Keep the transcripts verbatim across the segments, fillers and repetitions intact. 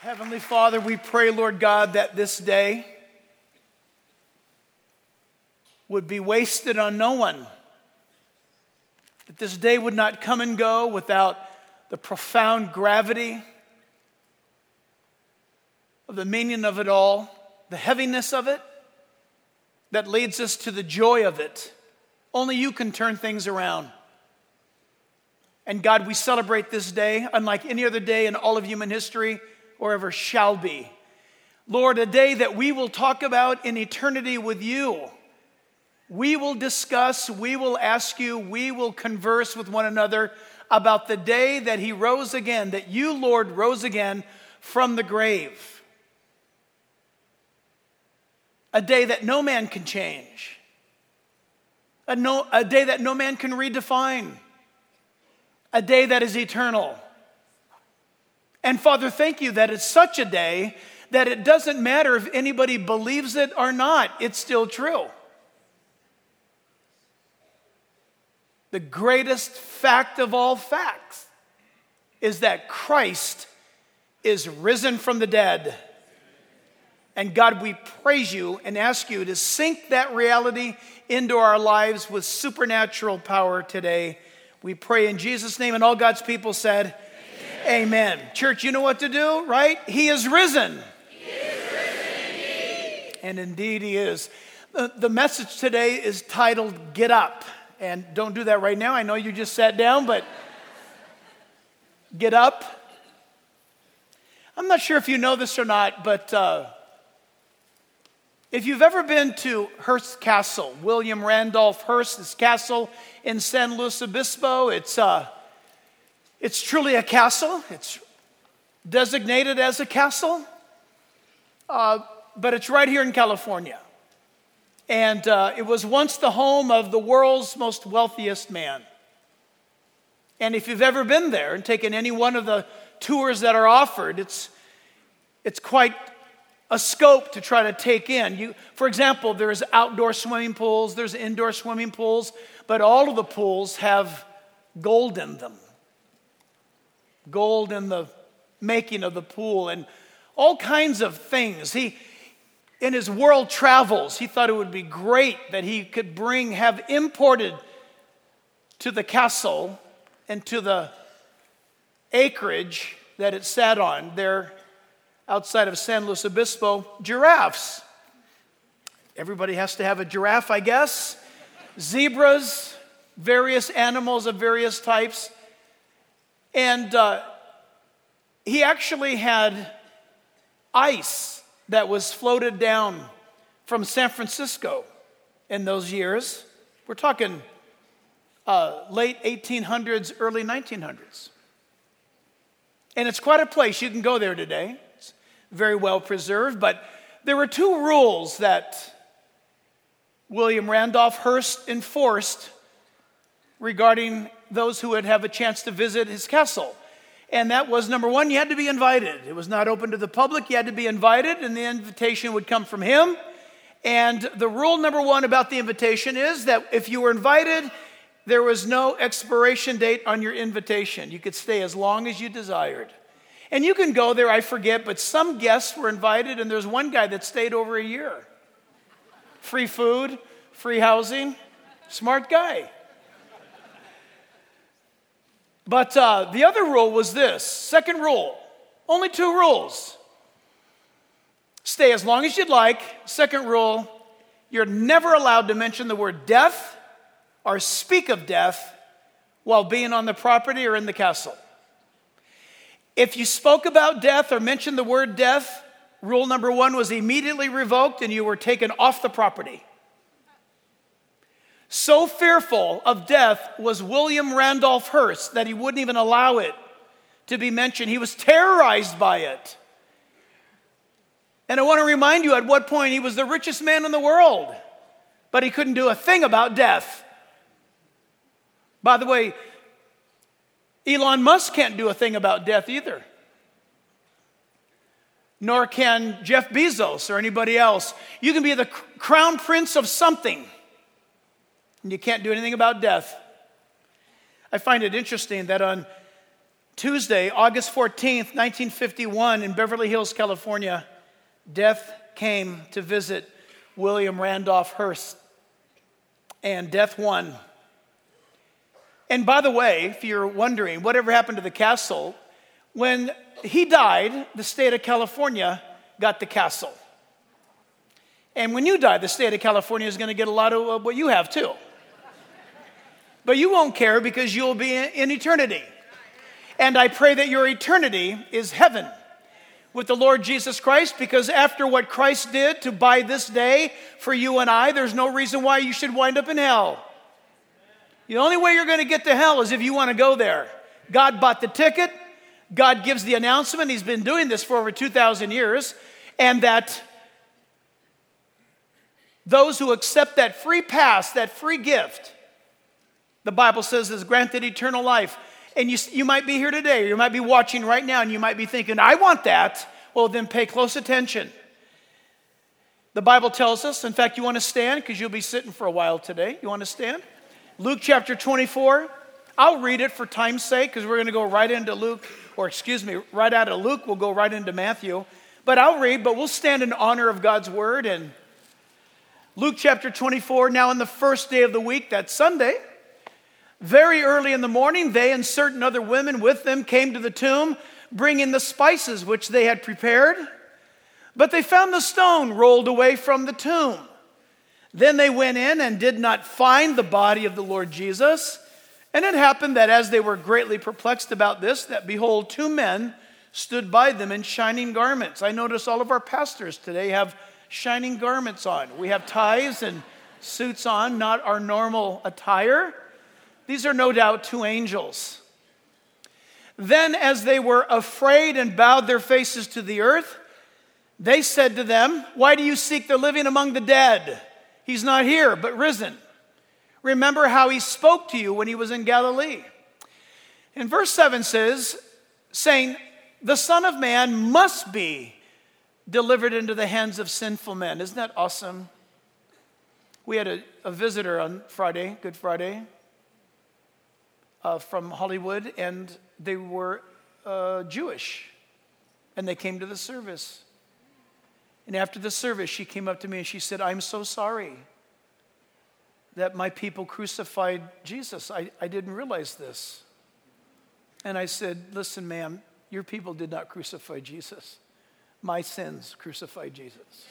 Heavenly Father, we pray, Lord God, that this day would be wasted on no one. That this day would not come and go without the profound gravity of the meaning of it all, the heaviness of it, that leads us to the joy of it. Only you can turn things around. And God, we celebrate this day unlike any other day in all of human history or ever shall be. Lord, a day that we will talk about in eternity with you. We will discuss, we will ask you, we will converse with one another about the day that he rose again, that you, Lord, rose again from the grave. A day that no man can change. A, no, a day that no man can redefine. A day that is eternal. And Father, thank you that it's such a day that it doesn't matter if anybody believes it or not, it's still true. The greatest fact of all facts is that Christ is risen from the dead. And God, we praise you and ask you to sink that reality into our lives with supernatural power today. We pray in Jesus' name, and all God's people said, Amen. Amen. Church, you know what to do, right? He is risen. He is risen indeed. And indeed he is. The, the message today is titled, Get Up. And don't do that right now. I know you just sat down, but get up. I'm not sure if you know this or not, but uh, if you've ever been to Hearst Castle, William Randolph Hearst's castle in San Luis Obispo, it's uh, it's truly a castle. It's designated as a castle, uh, but it's right here in California. And uh, it was once the home of the world's most wealthiest man. And if you've ever been there and taken any one of the tours that are offered, it's it's quite a scope to try to take in. You, for example, there's outdoor swimming pools, there's indoor swimming pools, but all of the pools have gold in them. Gold in the making of the pool and all kinds of things. He, in his world travels, he thought it would be great that he could bring, have imported to the castle and to the acreage that it sat on there outside of San Luis Obispo, giraffes. Everybody has to have a giraffe, I guess. Zebras, various animals of various types. And uh, he actually had ice that was floated down from San Francisco in those years. We're talking uh, late eighteen hundreds, early nineteen hundreds. And it's quite a place. You can go there today. It's very well preserved. But there were two rules that William Randolph Hearst enforced regarding those who would have a chance to visit his castle. And that was, number one, you had to be invited. It was not open to the public. You had to be invited, and the invitation would come from him. And the rule number one about the invitation is that if you were invited, there was no expiration date on your invitation. You could stay as long as you desired. And you can go there, I forget, but some guests were invited, and there's one guy that stayed over a year. Free food, free housing, smart guy. But uh, the other rule was this, second rule, only two rules. Stay as long as you'd like. Second rule, you're never allowed to mention the word death or speak of death while being on the property or in the castle. If you spoke about death or mentioned the word death, rule number one was immediately revoked and you were taken off the property. So fearful of death was William Randolph Hearst that he wouldn't even allow it to be mentioned. He was terrorized by it. And I want to remind you, at what point he was the richest man in the world, but he couldn't do a thing about death. By the way, Elon Musk can't do a thing about death either. Nor can Jeff Bezos or anybody else. You can be the crown prince of something, and you can't do anything about death. I find it interesting that on Tuesday, August fourteenth, nineteen fifty-one, in Beverly Hills, California, death came to visit William Randolph Hearst, and death won. And by the way, if you're wondering whatever happened to the castle, when he died, the state of California got the castle. And when you die, the state of California is going to get a lot of what you have too. But you won't care because you'll be in eternity. And I pray that your eternity is heaven with the Lord Jesus Christ, because after what Christ did to buy this day for you and I, there's no reason why you should wind up in hell. The only way you're going to get to hell is if you want to go there. God bought the ticket. God gives the announcement. He's been doing this for over two thousand years. And that those who accept that free pass, that free gift, the Bible says is granted eternal life. And you, you might be here today, or you might be watching right now, and you might be thinking, I want that. Well, then pay close attention. The Bible tells us, in fact, you want to stand, because you'll be sitting for a while today. You want to stand? Luke chapter twenty-four. I'll read it for time's sake, because we're going to go right into Luke, or excuse me, right out of Luke, we'll go right into Matthew. But I'll read, but we'll stand in honor of God's word. And Luke chapter twenty-four, now on the first day of the week, that's Sunday, very early in the morning, they and certain other women with them came to the tomb, bringing the spices which they had prepared. But they found the stone rolled away from the tomb. Then they went in and did not find the body of the Lord Jesus. And it happened that as they were greatly perplexed about this, that behold, two men stood by them in shining garments. I notice all of our pastors today have shining garments on. We have ties and suits on, not our normal attire. These are no doubt two angels. Then as they were afraid and bowed their faces to the earth, they said to them, why do you seek the living among the dead? He's not here, but risen. Remember how he spoke to you when he was in Galilee. And verse seven says, saying, the Son of Man must be delivered into the hands of sinful men. Isn't that awesome? We had a, a visitor on Friday, Good Friday, uh, from Hollywood, and they were uh, Jewish, and they came to the service. And after the service, she came up to me and she said, I'm so sorry that my people crucified Jesus. I, I didn't realize this. And I said, listen, ma'am, your people did not crucify Jesus. My sins crucified Jesus.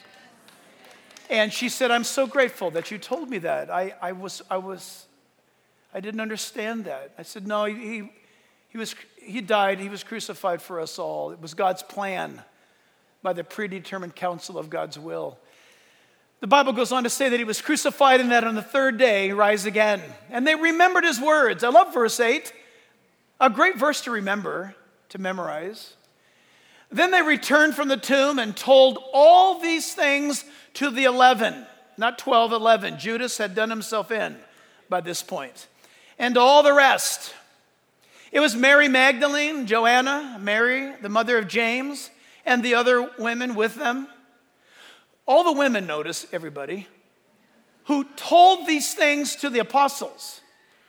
And she said, I'm so grateful that you told me that. I, I was, I was, I didn't understand that. I said, no, he, he was, he died. He was crucified for us all. It was God's plan by the predetermined counsel of God's will. The Bible goes on to say that he was crucified and that on the third day he rise again. And they remembered his words. I love verse eight. A great verse to remember, to memorize. Then they returned from the tomb and told all these things to the eleven. Not twelve, eleven. Judas had done himself in by this point. And all the rest. It was Mary Magdalene, Joanna, Mary, the mother of James, and the other women with them. All the women, notice, everybody, who told these things to the apostles.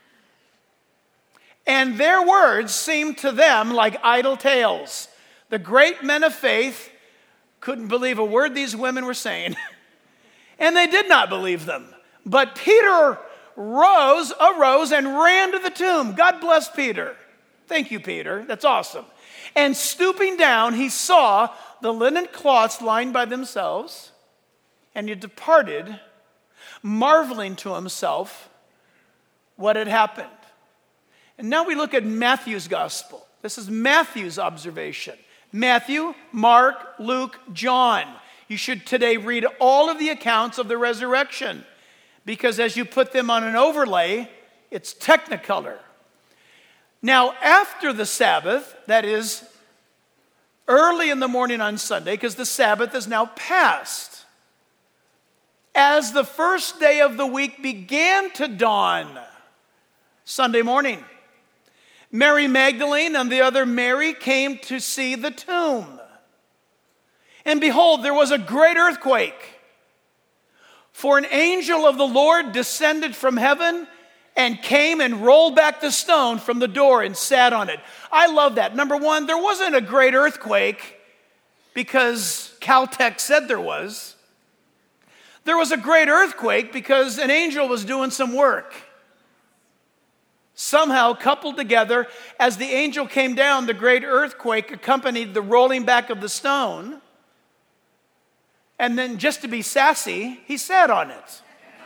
And their words seemed to them like idle tales. The great men of faith couldn't believe a word these women were saying. And they did not believe them. But Peter rose, arose, and ran to the tomb. God bless Peter. Thank you, Peter. That's awesome. And stooping down, he saw the linen cloths lying by themselves. And he departed, marveling to himself what had happened. And now we look at Matthew's gospel. This is Matthew's observation. Matthew, Mark, Luke, John. You should today read all of the accounts of the resurrection, because as you put them on an overlay, it's technicolor. Now, after the Sabbath, that is early in the morning on Sunday, because the Sabbath is now past, as the first day of the week began to dawn, Sunday morning, Mary Magdalene and the other Mary came to see the tomb. And behold, there was a great earthquake. For an angel of the Lord descended from heaven and came and rolled back the stone from the door and sat on it. I love that. Number one, there wasn't a great earthquake because Caltech said there was. There was a great earthquake because an angel was doing some work. Somehow, coupled together, as the angel came down, the great earthquake accompanied the rolling back of the stone. And then, just to be sassy, he sat on it.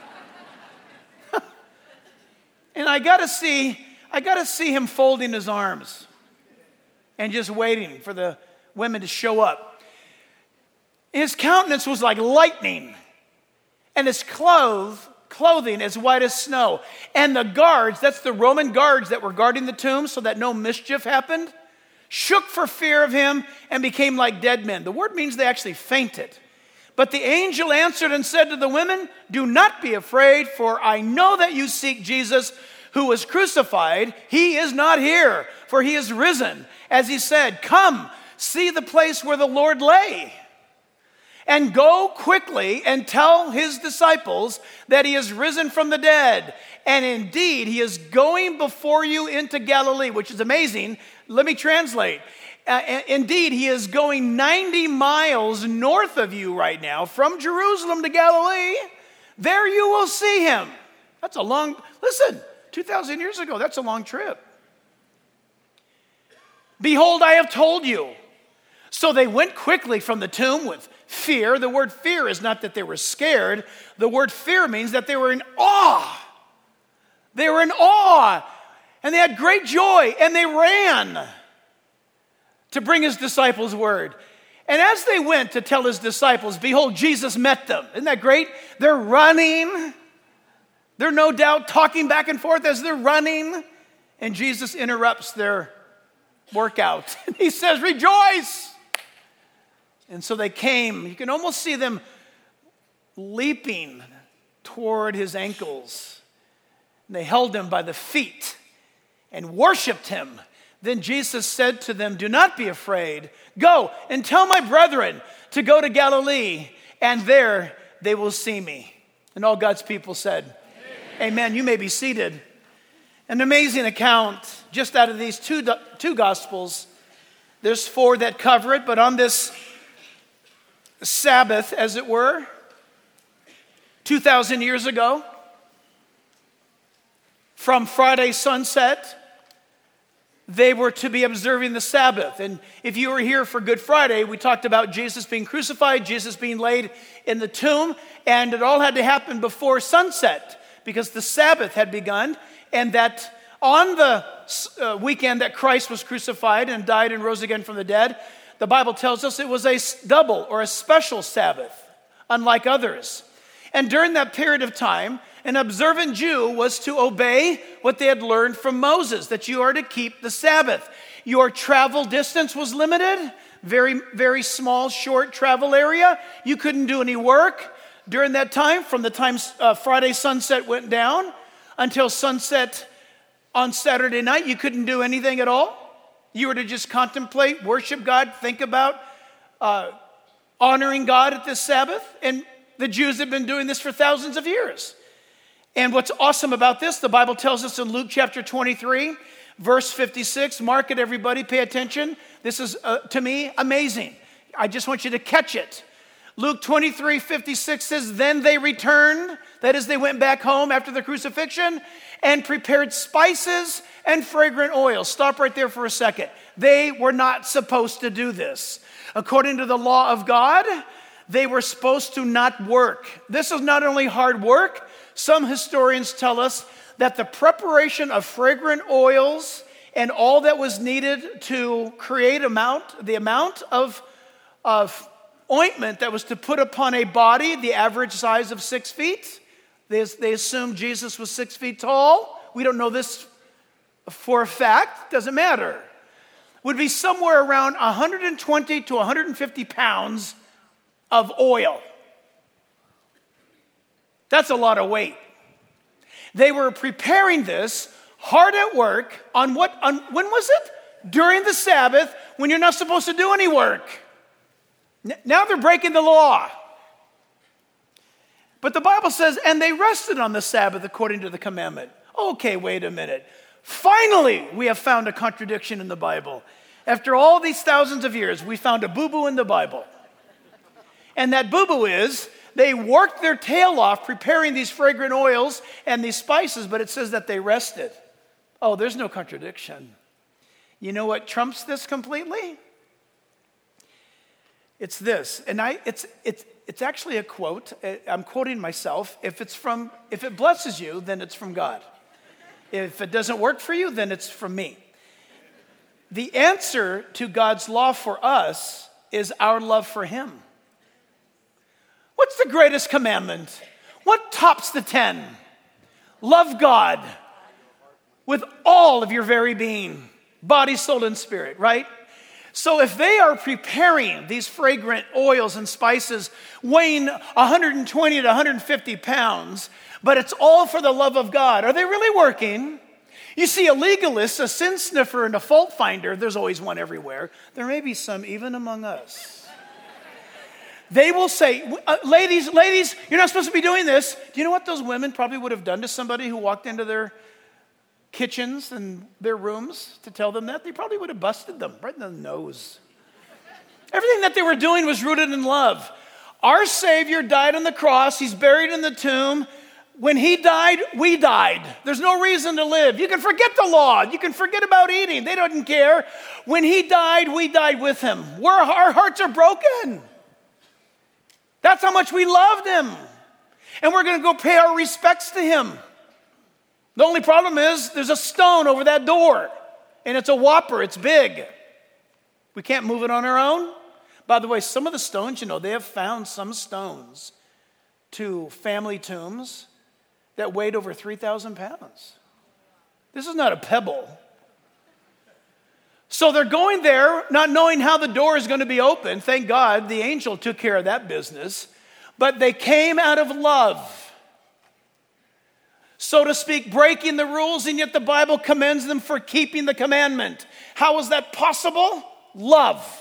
And I gotta see, I gotta see him folding his arms and just waiting for the women to show up. His countenance was like lightning, and his clothes, clothing as white as snow. And the guards, that's the Roman guards that were guarding the tomb so that no mischief happened, shook for fear of him and became like dead men. The word means they actually fainted. But the angel answered and said to the women, "Do not be afraid, for I know that you seek Jesus who was crucified. He is not here, for he is risen. As he said, come, see the place where the Lord lay. And go quickly and tell his disciples that he is risen from the dead. And indeed, he is going before you into Galilee," which is amazing. Let me translate. Uh, indeed, he is going ninety miles north of you right now, from Jerusalem to Galilee. There you will see him. That's a long, listen, two thousand years ago, that's a long trip. "Behold, I have told you." So they went quickly from the tomb with fear. The word fear is not that they were scared. The word fear means that they were in awe. They were in awe, and they had great joy, and they ran to bring his disciples word. And as they went to tell his disciples, behold, Jesus met them. Isn't that great? They're running. They're no doubt talking back and forth as they're running. And Jesus interrupts their workout. And he says, "Rejoice." And so they came. You can almost see them leaping toward his ankles. And they held him by the feet and worshiped him. Then Jesus said to them, "Do not be afraid. Go and tell my brethren to go to Galilee, and there they will see me." And all God's people said, Amen. Amen. You may be seated. An amazing account just out of these two, two Gospels. There's four that cover it, but on this Sabbath, as it were, two thousand years ago, from Friday sunset, they were to be observing the Sabbath. And if you were here for Good Friday, we talked about Jesus being crucified, Jesus being laid in the tomb, and it all had to happen before sunset because the Sabbath had begun, and that on the uh, weekend that Christ was crucified and died and rose again from the dead, the Bible tells us it was a double or a special Sabbath, unlike others. And during that period of time, an observant Jew was to obey what they had learned from Moses, that you are to keep the Sabbath. Your travel distance was limited, very, very small, short travel area. You couldn't do any work during that time, from the time uh, Friday sunset went down until sunset on Saturday night. You couldn't do anything at all. You were to just contemplate, worship God, think about uh, honoring God at this Sabbath. And the Jews have been doing this for thousands of years. And what's awesome about this, the Bible tells us in Luke chapter twenty-three, verse fifty-six, mark it everybody, pay attention. This is, uh, to me, amazing. I just want you to catch it. Luke twenty-three, fifty-six says, "Then they returned," that is, they went back home after the crucifixion, "and prepared spices and fragrant oil." Stop right there for a second. They were not supposed to do this. According to the law of God, they were supposed to not work. This is not only hard work. Some historians tell us that the preparation of fragrant oils and all that was needed to create amount, the amount of, of ointment that was to put upon a body, the average size of six feet. They, they assumed Jesus was six feet tall. We don't know this for a fact. Doesn't matter. Would be somewhere around one hundred twenty to one hundred fifty pounds of oil. That's a lot of weight. They were preparing this hard at work on what, on, when was it? During the Sabbath, when you're not supposed to do any work. N- now they're breaking the law. But the Bible says, and they rested on the Sabbath according to the commandment. Okay, wait a minute. Finally, we have found a contradiction in the Bible. After all these thousands of years, we found a boo-boo in the Bible. And that boo-boo is they worked their tail off preparing these fragrant oils and these spices, but it says that they rested. Oh, there's no contradiction. You know what trumps this completely? It's this, and I it's it's it's actually a quote. I'm quoting myself. If it's from if it blesses you, then it's from God. If it doesn't work for you, then it's from me. The answer to God's law for us is our love for him. What's the greatest commandment? What tops the ten? Love God with all of your very being, body, soul, and spirit, right? So if they are preparing these fragrant oils and spices weighing one hundred twenty to one hundred fifty pounds, but it's all for the love of God, are they really working? You see, a legalist, a sin sniffer, and a fault finder, there's always one everywhere. There may be some even among us. They will say, uh, ladies, ladies, you're not supposed to be doing this. Do you know what those women probably would have done to somebody who walked into their kitchens and their rooms to tell them that? They probably would have busted them right in the nose. Everything that they were doing was rooted in love. Our Savior died on the cross. He's buried in the tomb. When he died, we died. There's no reason to live. You can forget the law. You can forget about eating. They don't care. When he died, we died with him. We're, our hearts are broken. That's how much we loved him. And we're going to go pay our respects to him. The only problem is there's a stone over that door, and it's a whopper. It's big. We can't move it on our own. By the way, some of the stones, you know, they have found some stones to family tombs that weighed over three thousand pounds. This is not a pebble. So they're going there, not knowing how the door is going to be open. Thank God the angel took care of that business. But they came out of love, so to speak, breaking the rules, and yet the Bible commends them for keeping the commandment. How is that possible? Love.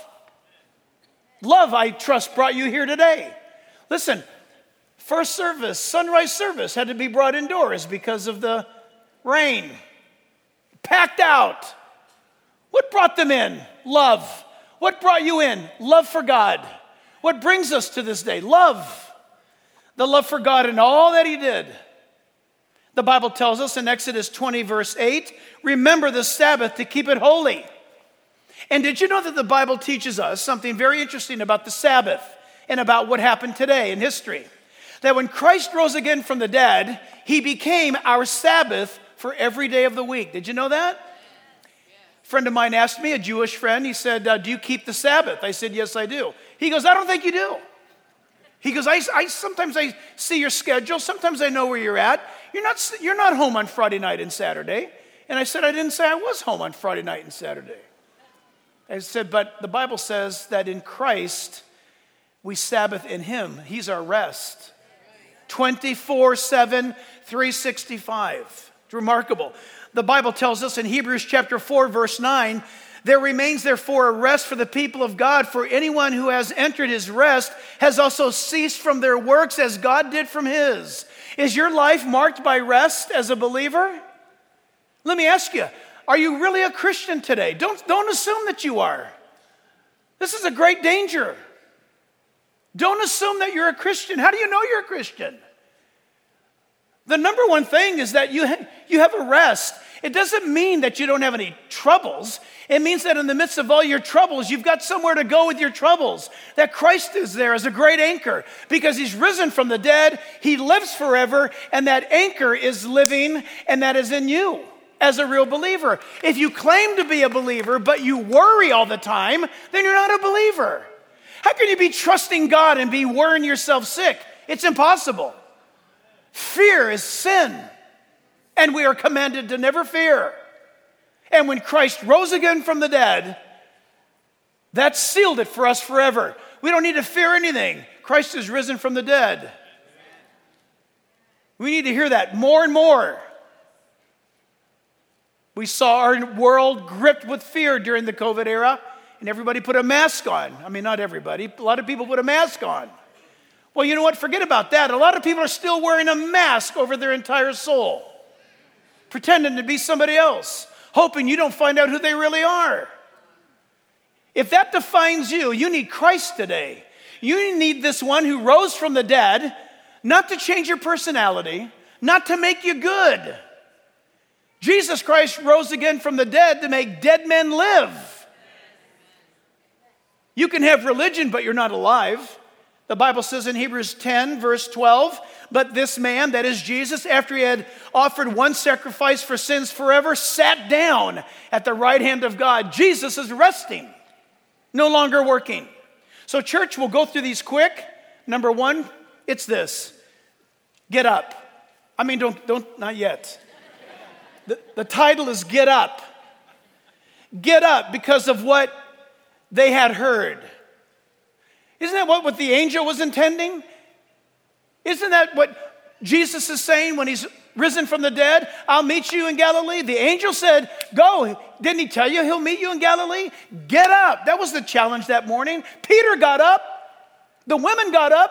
Love, I trust, brought you here today. Listen, first service, sunrise service, had to be brought indoors because of the rain. Packed out. What brought them in? Love. What brought you in? Love for God. What brings us to this day? Love. The love for God and all that he did. The Bible tells us in Exodus twenty, verse eight, remember the Sabbath to keep it holy. And did you know that the Bible teaches us something very interesting about the Sabbath and about what happened today in history? That when Christ rose again from the dead, he became our Sabbath for every day of the week. Did you know that? A friend of mine asked me, a Jewish friend, he said, uh, do you keep the Sabbath? I said, yes, I do. He goes, I don't think you do. He goes, I, I sometimes I see your schedule. Sometimes I know where you're at. You're not, you're not home on Friday night and Saturday. And I said, I didn't say I was home on Friday night and Saturday. I said, but the Bible says that in Christ, we Sabbath in him. He's our rest. twenty-four seven, three sixty-five. It's remarkable. The Bible tells us in Hebrews chapter four, verse nine, there remains therefore a rest for the people of God, for anyone who has entered his rest has also ceased from their works as God did from his. Is your life marked by rest as a believer? Let me ask you, are you really a Christian today? Don't, don't assume that you are. This is a great danger. Don't assume that you're a Christian. How do you know you're a Christian? The number one thing is that you, ha- you have a rest. It doesn't mean that you don't have any troubles. It means that in the midst of all your troubles, you've got somewhere to go with your troubles. That Christ is there as a great anchor because he's risen from the dead. He lives forever, and that anchor is living, and that is in you as a real believer. If you claim to be a believer, but you worry all the time, then you're not a believer. How can you be trusting God and be worrying yourself sick? It's impossible. Fear is sin, and we are commanded to never fear. And when Christ rose again from the dead, that sealed it for us forever. We don't need to fear anything. Christ is risen from the dead. We need to hear that more and more. We saw our world gripped with fear during the COVID era, and everybody put a mask on. I mean, not everybody. A lot of people put a mask on. Well, you know what? Forget about that. A lot of people are still wearing a mask over their entire soul, pretending to be somebody else, hoping you don't find out who they really are. If that defines you, you need Christ today. You need this one who rose from the dead, not to change your personality, not to make you good. Jesus Christ rose again from the dead to make dead men live. You can have religion, but you're not alive. The Bible says in Hebrews ten, verse twelve, but this man, that is Jesus, after he had offered one sacrifice for sins forever, sat down at the right hand of God. Jesus is resting, no longer working. So church, we'll go through these quick. Number one, it's this. Get up. I mean, don't, don't, not yet. The, the title is Get Up. Get up because of what they had heard. Isn't that what, what the angel was intending? Isn't that what Jesus is saying when he's risen from the dead? I'll meet you in Galilee. The angel said, go. Didn't he tell you he'll meet you in Galilee? Get up. That was the challenge that morning. Peter got up. The women got up.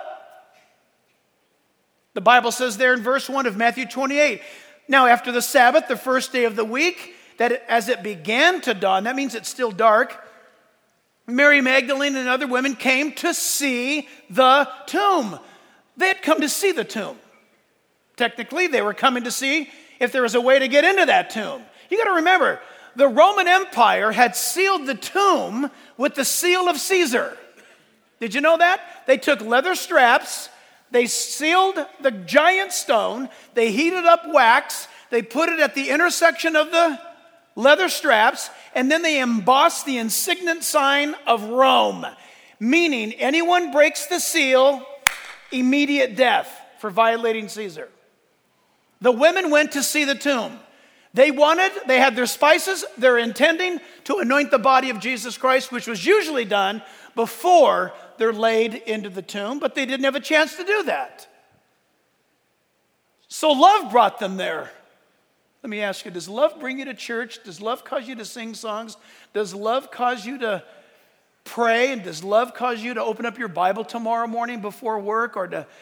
The Bible says there in verse one of Matthew twenty-eight, now after the Sabbath, the first day of the week, that as it began to dawn, that means it's still dark, Mary Magdalene and other women came to see the tomb. They had come to see the tomb. Technically, they were coming to see if there was a way to get into that tomb. You got to remember, the Roman Empire had sealed the tomb with the seal of Caesar. Did you know that? They took leather straps, they sealed the giant stone, they heated up wax, they put it at the intersection of the leather straps, and then they embossed the insigniant sign of Rome, meaning anyone breaks the seal, immediate death for violating Caesar. The women went to see the tomb. They wanted, they had their spices, they're intending to anoint the body of Jesus Christ, which was usually done before they're laid into the tomb, but they didn't have a chance to do that. So love brought them there. Let me ask you, does love bring you to church? Does love cause you to sing songs? Does love cause you to pray? And does love cause you to open up your Bible tomorrow morning before work or to...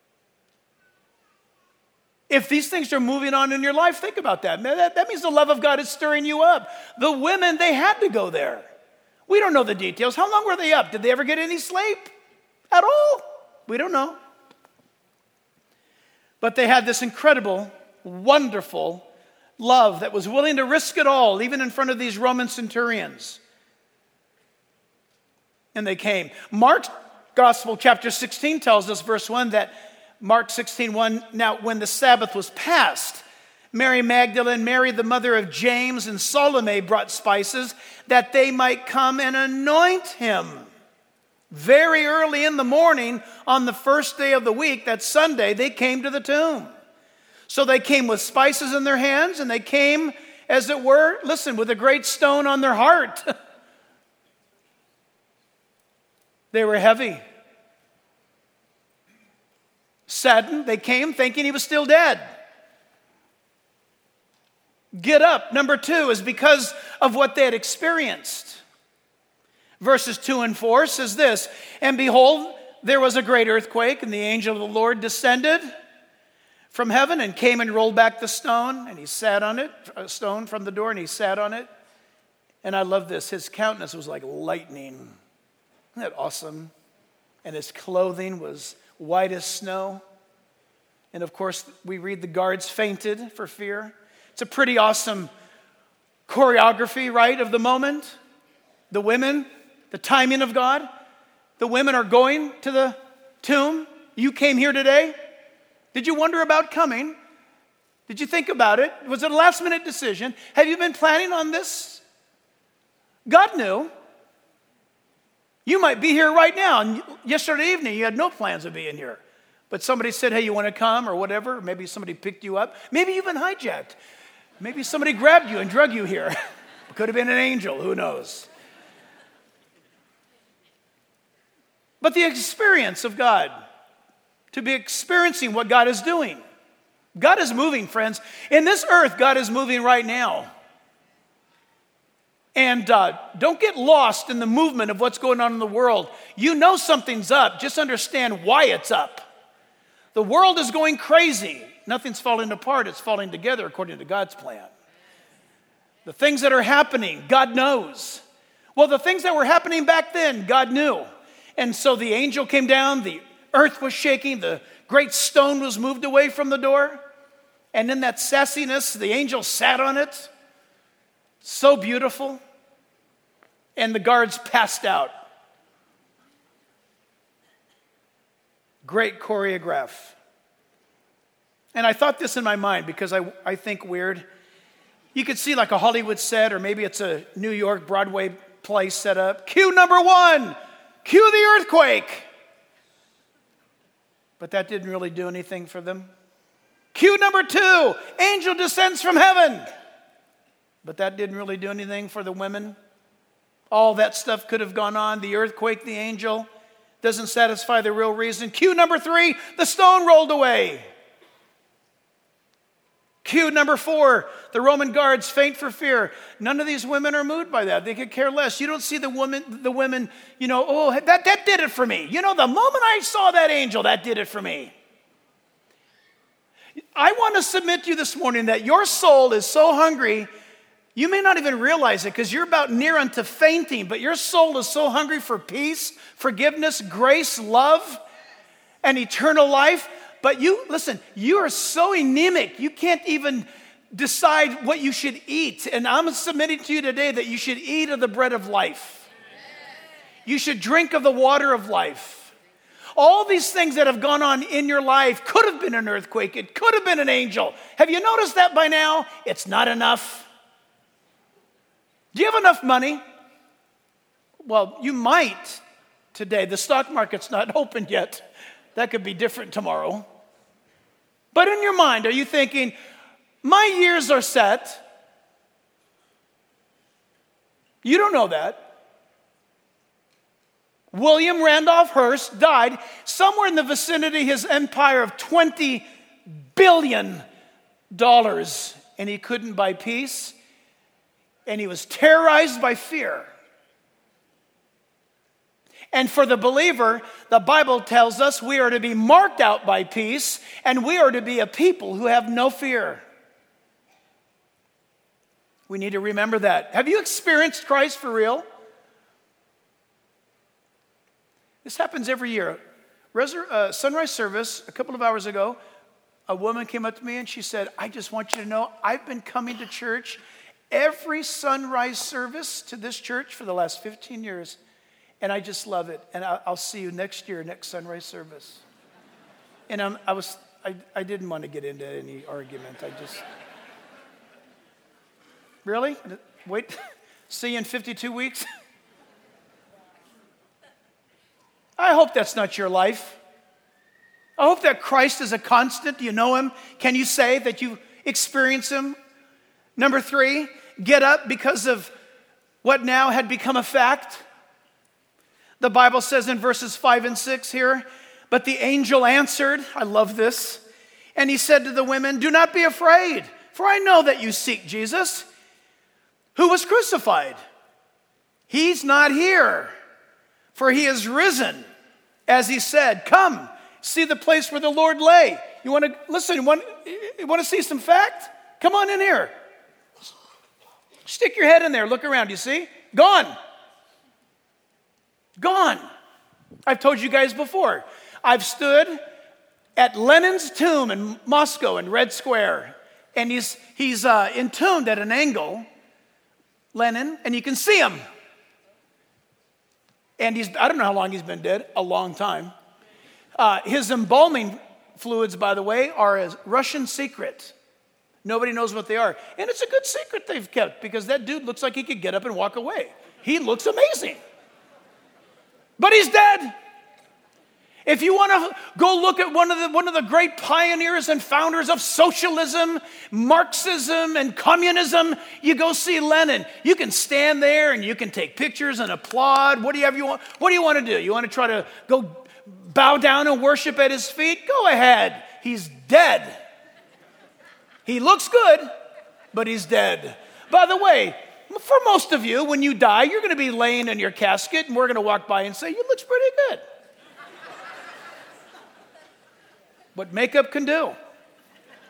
If these things are moving on in your life, think about that. Man, that, that means the love of God is stirring you up. The women, they had to go there. We don't know the details. How long were they up? Did they ever get any sleep at all? We don't know. But they had this incredible, wonderful love that was willing to risk it all, even in front of these Roman centurions. And they came. Mark's Gospel, chapter sixteen, tells us, verse one, that Mark sixteen one, now when the Sabbath was past, Mary Magdalene, Mary the mother of James, and Salome brought spices that they might come and anoint him. Very early in the morning on the first day of the week, that Sunday, they came to the tomb. So they came with spices in their hands, and they came, as it were, listen, with a great stone on their heart. They were heavy. Saddened, they came thinking he was still dead. Get up, number two, is because of what they had experienced. Verses two and four says this, and behold, there was a great earthquake, and the angel of the Lord descended from heaven and came and rolled back the stone, and he sat on it, a stone from the door, and he sat on it. And I love this, his countenance was like lightning. Isn't that awesome? And his clothing was white as snow. And of course, we read the guards fainted for fear. It's a pretty awesome choreography, right, of the moment. The women, the timing of God. The women are going to the tomb. You came here today. Did you wonder about coming? Did you think about it? Was it a last minute decision? Have you been planning on this? God knew. You might be here right now. And yesterday evening, you had no plans of being here. But somebody said, hey, you want to come or whatever? Maybe somebody picked you up. Maybe you've been hijacked. Maybe somebody grabbed you and drug you here. Could have been an angel. Who knows? But the experience of God, to be experiencing what God is doing. God is moving, friends. In this earth, God is moving right now. And uh, don't get lost in the movement of what's going on in the world. You know something's up. Just understand why it's up. The world is going crazy. Nothing's falling apart. It's falling together according to God's plan. The things that are happening, God knows. Well, the things that were happening back then, God knew. And so the angel came down, the earth was shaking, the great stone was moved away from the door. And in that sassiness, the angel sat on it. So beautiful. And the guards passed out. Great choreograph. And I thought this in my mind because I, I think weird. You could see like a Hollywood set, or maybe it's a New York Broadway play set up. Cue number one. Cue the earthquake. But that didn't really do anything for them. Cue number two. Angel descends from heaven. But that didn't really do anything for the women. All that stuff could have gone on. The earthquake, the angel, doesn't satisfy the real reason. Cue number three. The stone rolled away. Cue number four, the Roman guards faint for fear. None of these women are moved by that. They could care less. You don't see the woman, the women, you know, oh, that, that did it for me. You know, the moment I saw that angel, that did it for me. I want to submit to you this morning that your soul is so hungry, you may not even realize it because you're about near unto fainting, but your soul is so hungry for peace, forgiveness, grace, love, and eternal life. But you, listen, you are so anemic, you can't even decide what you should eat. And I'm submitting to you today that you should eat of the bread of life. You should drink of the water of life. All these things that have gone on in your life could have been an earthquake. It could have been an angel. Have you noticed that by now? It's not enough. Do you have enough money? Well, you might today. The stock market's not open yet. That could be different tomorrow. But in your mind, are you thinking, my years are set? You don't know that. William Randolph Hearst died somewhere in the vicinity of his empire of twenty billion dollars. And he couldn't buy peace. And he was terrorized by fear. And for the believer, the Bible tells us we are to be marked out by peace, and we are to be a people who have no fear. We need to remember that. Have you experienced Christ for real? This happens every year. Resur- uh, sunrise service, a couple of hours ago, a woman came up to me and she said, I just want you to know, I've been coming to church every sunrise service to this church for the last fifteen years. And I just love it. And I'll see you next year, next sunrise service. And I'm, I was, I, I didn't want to get into any argument. I just, really? Wait, see you in fifty-two weeks? I hope that's not your life. I hope that Christ is a constant. Do you know him? Can you say that you experience him? Number three, get up because of what now had become a fact. The Bible says in verses five and six here, but the angel answered, I love this, and he said to the women, do not be afraid, for I know that you seek Jesus, who was crucified. He's not here, for he is risen, as he said. Come, see the place where the Lord lay. You want to, listen, you want, you want to see some fact? Come on in here. Stick your head in there, look around, you see? Gone. Gone. I've told you guys before. I've stood at Lenin's tomb in Moscow in Red Square, and he's he's uh, entombed at an angle, Lenin, and you can see him. And he's I don't know how long he's been dead, a long time. Uh, his embalming fluids, by the way, are a Russian secret. Nobody knows what they are. And it's a good secret they've kept because that dude looks like he could get up and walk away. He looks amazing. But he's dead. If you want to go look at one of the one of the great pioneers and founders of socialism, Marxism, and communism, you go see Lenin. You can stand there and you can take pictures and applaud. What do you have you want? What do you want to do? You want to try to go bow down and worship at his feet? Go ahead. He's dead. He looks good, but he's dead. By the way, for most of you, when you die, you're going to be laying in your casket, and we're going to walk by and say, you look pretty good. What makeup can do.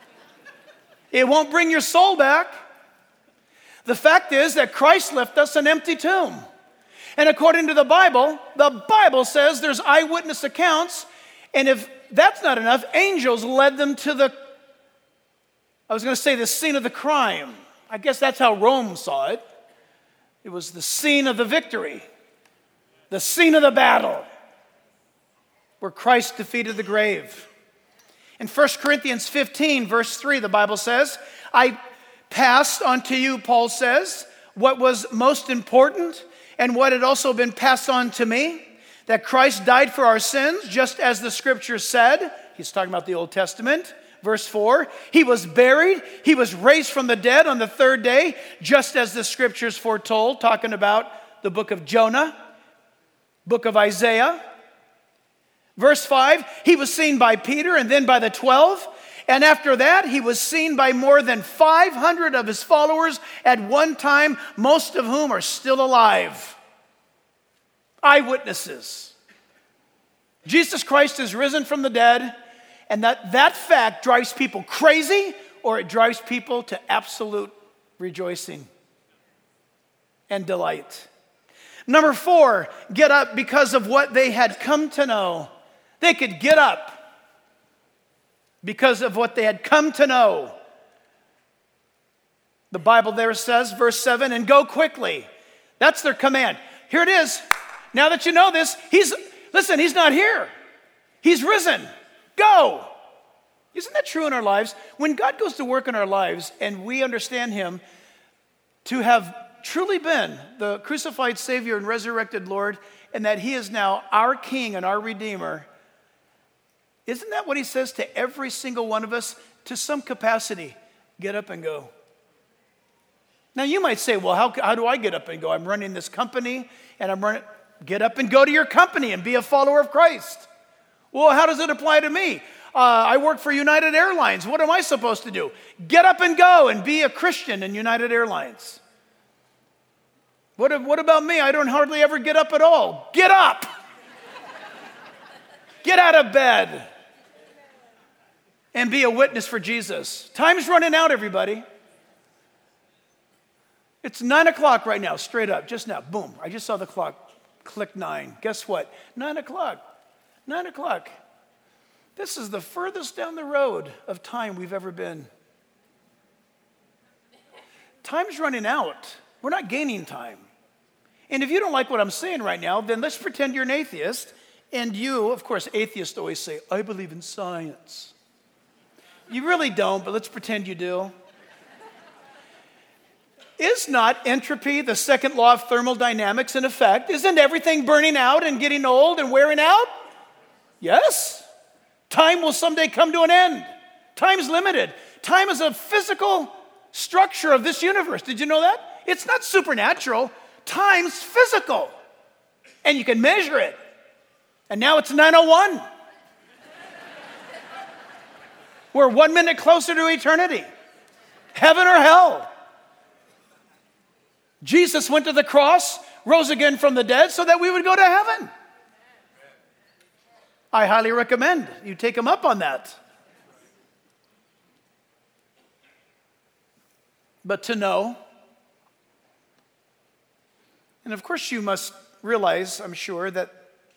It won't bring your soul back. The fact is that Christ left us an empty tomb. And according to the Bible, the Bible says there's eyewitness accounts, and if that's not enough, angels led them to the, I was going to say the scene of the crime. I guess that's how Rome saw it. It was the scene of the victory, the scene of the battle, where Christ defeated the grave. In First Corinthians fifteen, verse three, the Bible says, I passed on to you, Paul says, what was most important and what had also been passed on to me, that Christ died for our sins, just as the Scripture said. He's talking about the Old Testament. Verse four, he was buried, he was raised from the dead on the third day, just as the Scriptures foretold, talking about the book of Jonah, book of Isaiah. Verse five, he was seen by Peter and then by the twelve. And after that, he was seen by more than five hundred of his followers at one time, most of whom are still alive. Eyewitnesses. Jesus Christ is risen from the dead, and that, that fact drives people crazy, or it drives people to absolute rejoicing and delight. Number four, get up because of what they had come to know. They could get up because of what they had come to know. The Bible there says, verse seven, and go quickly. That's their command. Here it is. Now that you know this, he's, listen, he's not here. He's risen. Go. Isn't that true in our lives? When God goes to work in our lives and we understand him to have truly been the crucified Savior and resurrected Lord, and that he is now our King and our Redeemer, isn't that what he says to every single one of us? To some capacity, get up and go. Now you might say, well, how, how do I get up and go? I'm running this company and I'm running. Get up and go to your company and be a follower of Christ. Well, how does it apply to me? Uh, I work for United Airlines. What am I supposed to do? Get up and go and be a Christian in United Airlines. What, what about me? I don't hardly ever get up at all. Get up. Get out of bed. And be a witness for Jesus. Time's running out, everybody. It's nine o'clock right now, straight up, just now. Boom, I just saw the clock click nine. Guess what? Nine o'clock. Nine o'clock. This is the furthest down the road of time we've ever been. Time's running out. We're not gaining time. And if you don't like what I'm saying right now, then let's pretend you're an atheist. And you, of course, atheists always say, I believe in science. You really don't, but let's pretend you do. Is not entropy the second law of thermodynamics in effect? Isn't everything burning out and getting old and wearing out? Yes. Time will someday come to an end. Time's limited. Time is a physical structure of this universe. Did you know that? It's not supernatural. Time's physical. And you can measure it. And now it's nine oh one. We're one minute closer to eternity. Heaven or hell. Jesus went to the cross, rose again from the dead so that we would go to heaven. I highly recommend you take him up on that. But to know, and of course you must realize, I'm sure, that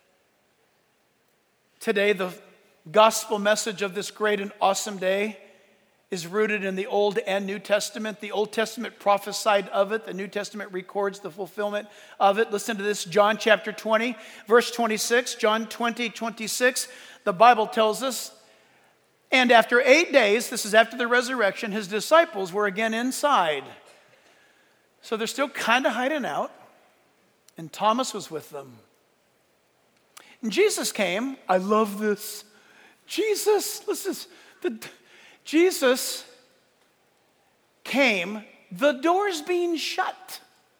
today the gospel message of this great and awesome day is rooted in the Old and New Testament. The Old Testament prophesied of it. The New Testament records the fulfillment of it. Listen to this, John chapter twenty, verse twenty-six. John twenty, twenty-six. The Bible tells us, and after eight days, this is after the resurrection, his disciples were again inside. So they're still kind of hiding out. And Thomas was with them. And Jesus came. I love this. Jesus, listen, the, Jesus came, the doors being shut,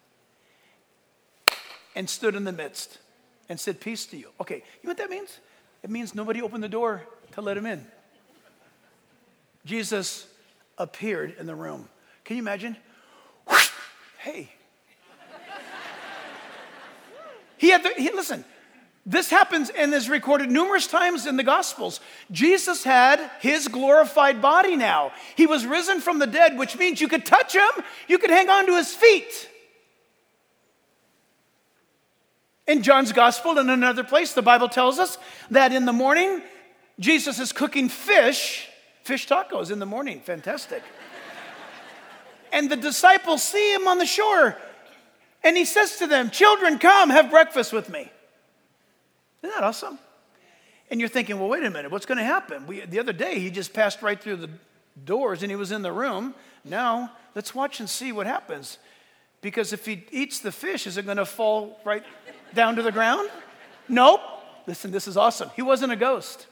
and stood in the midst and said, peace to you. Okay, you know what that means? It means nobody opened the door to let him in. Jesus appeared in the room. Can you imagine? Hey. He had the, he, listen, This happens and is recorded numerous times in the Gospels. Jesus had his glorified body now. He was risen from the dead, which means you could touch him, you could hang on to his feet. In John's Gospel, in another place, the Bible tells us that in the morning, Jesus is cooking fish, fish tacos in the morning. Fantastic. And the disciples see him on the shore, and he says to them, "Children, come, have breakfast with me." Isn't that awesome? And you're thinking, well, wait a minute, what's going to happen? We, the other day, he just passed right through the doors and he was in the room. Now, let's watch and see what happens. Because if he eats the fish, is it going to fall right down to the ground? Nope. Listen, this is awesome. He wasn't a ghost.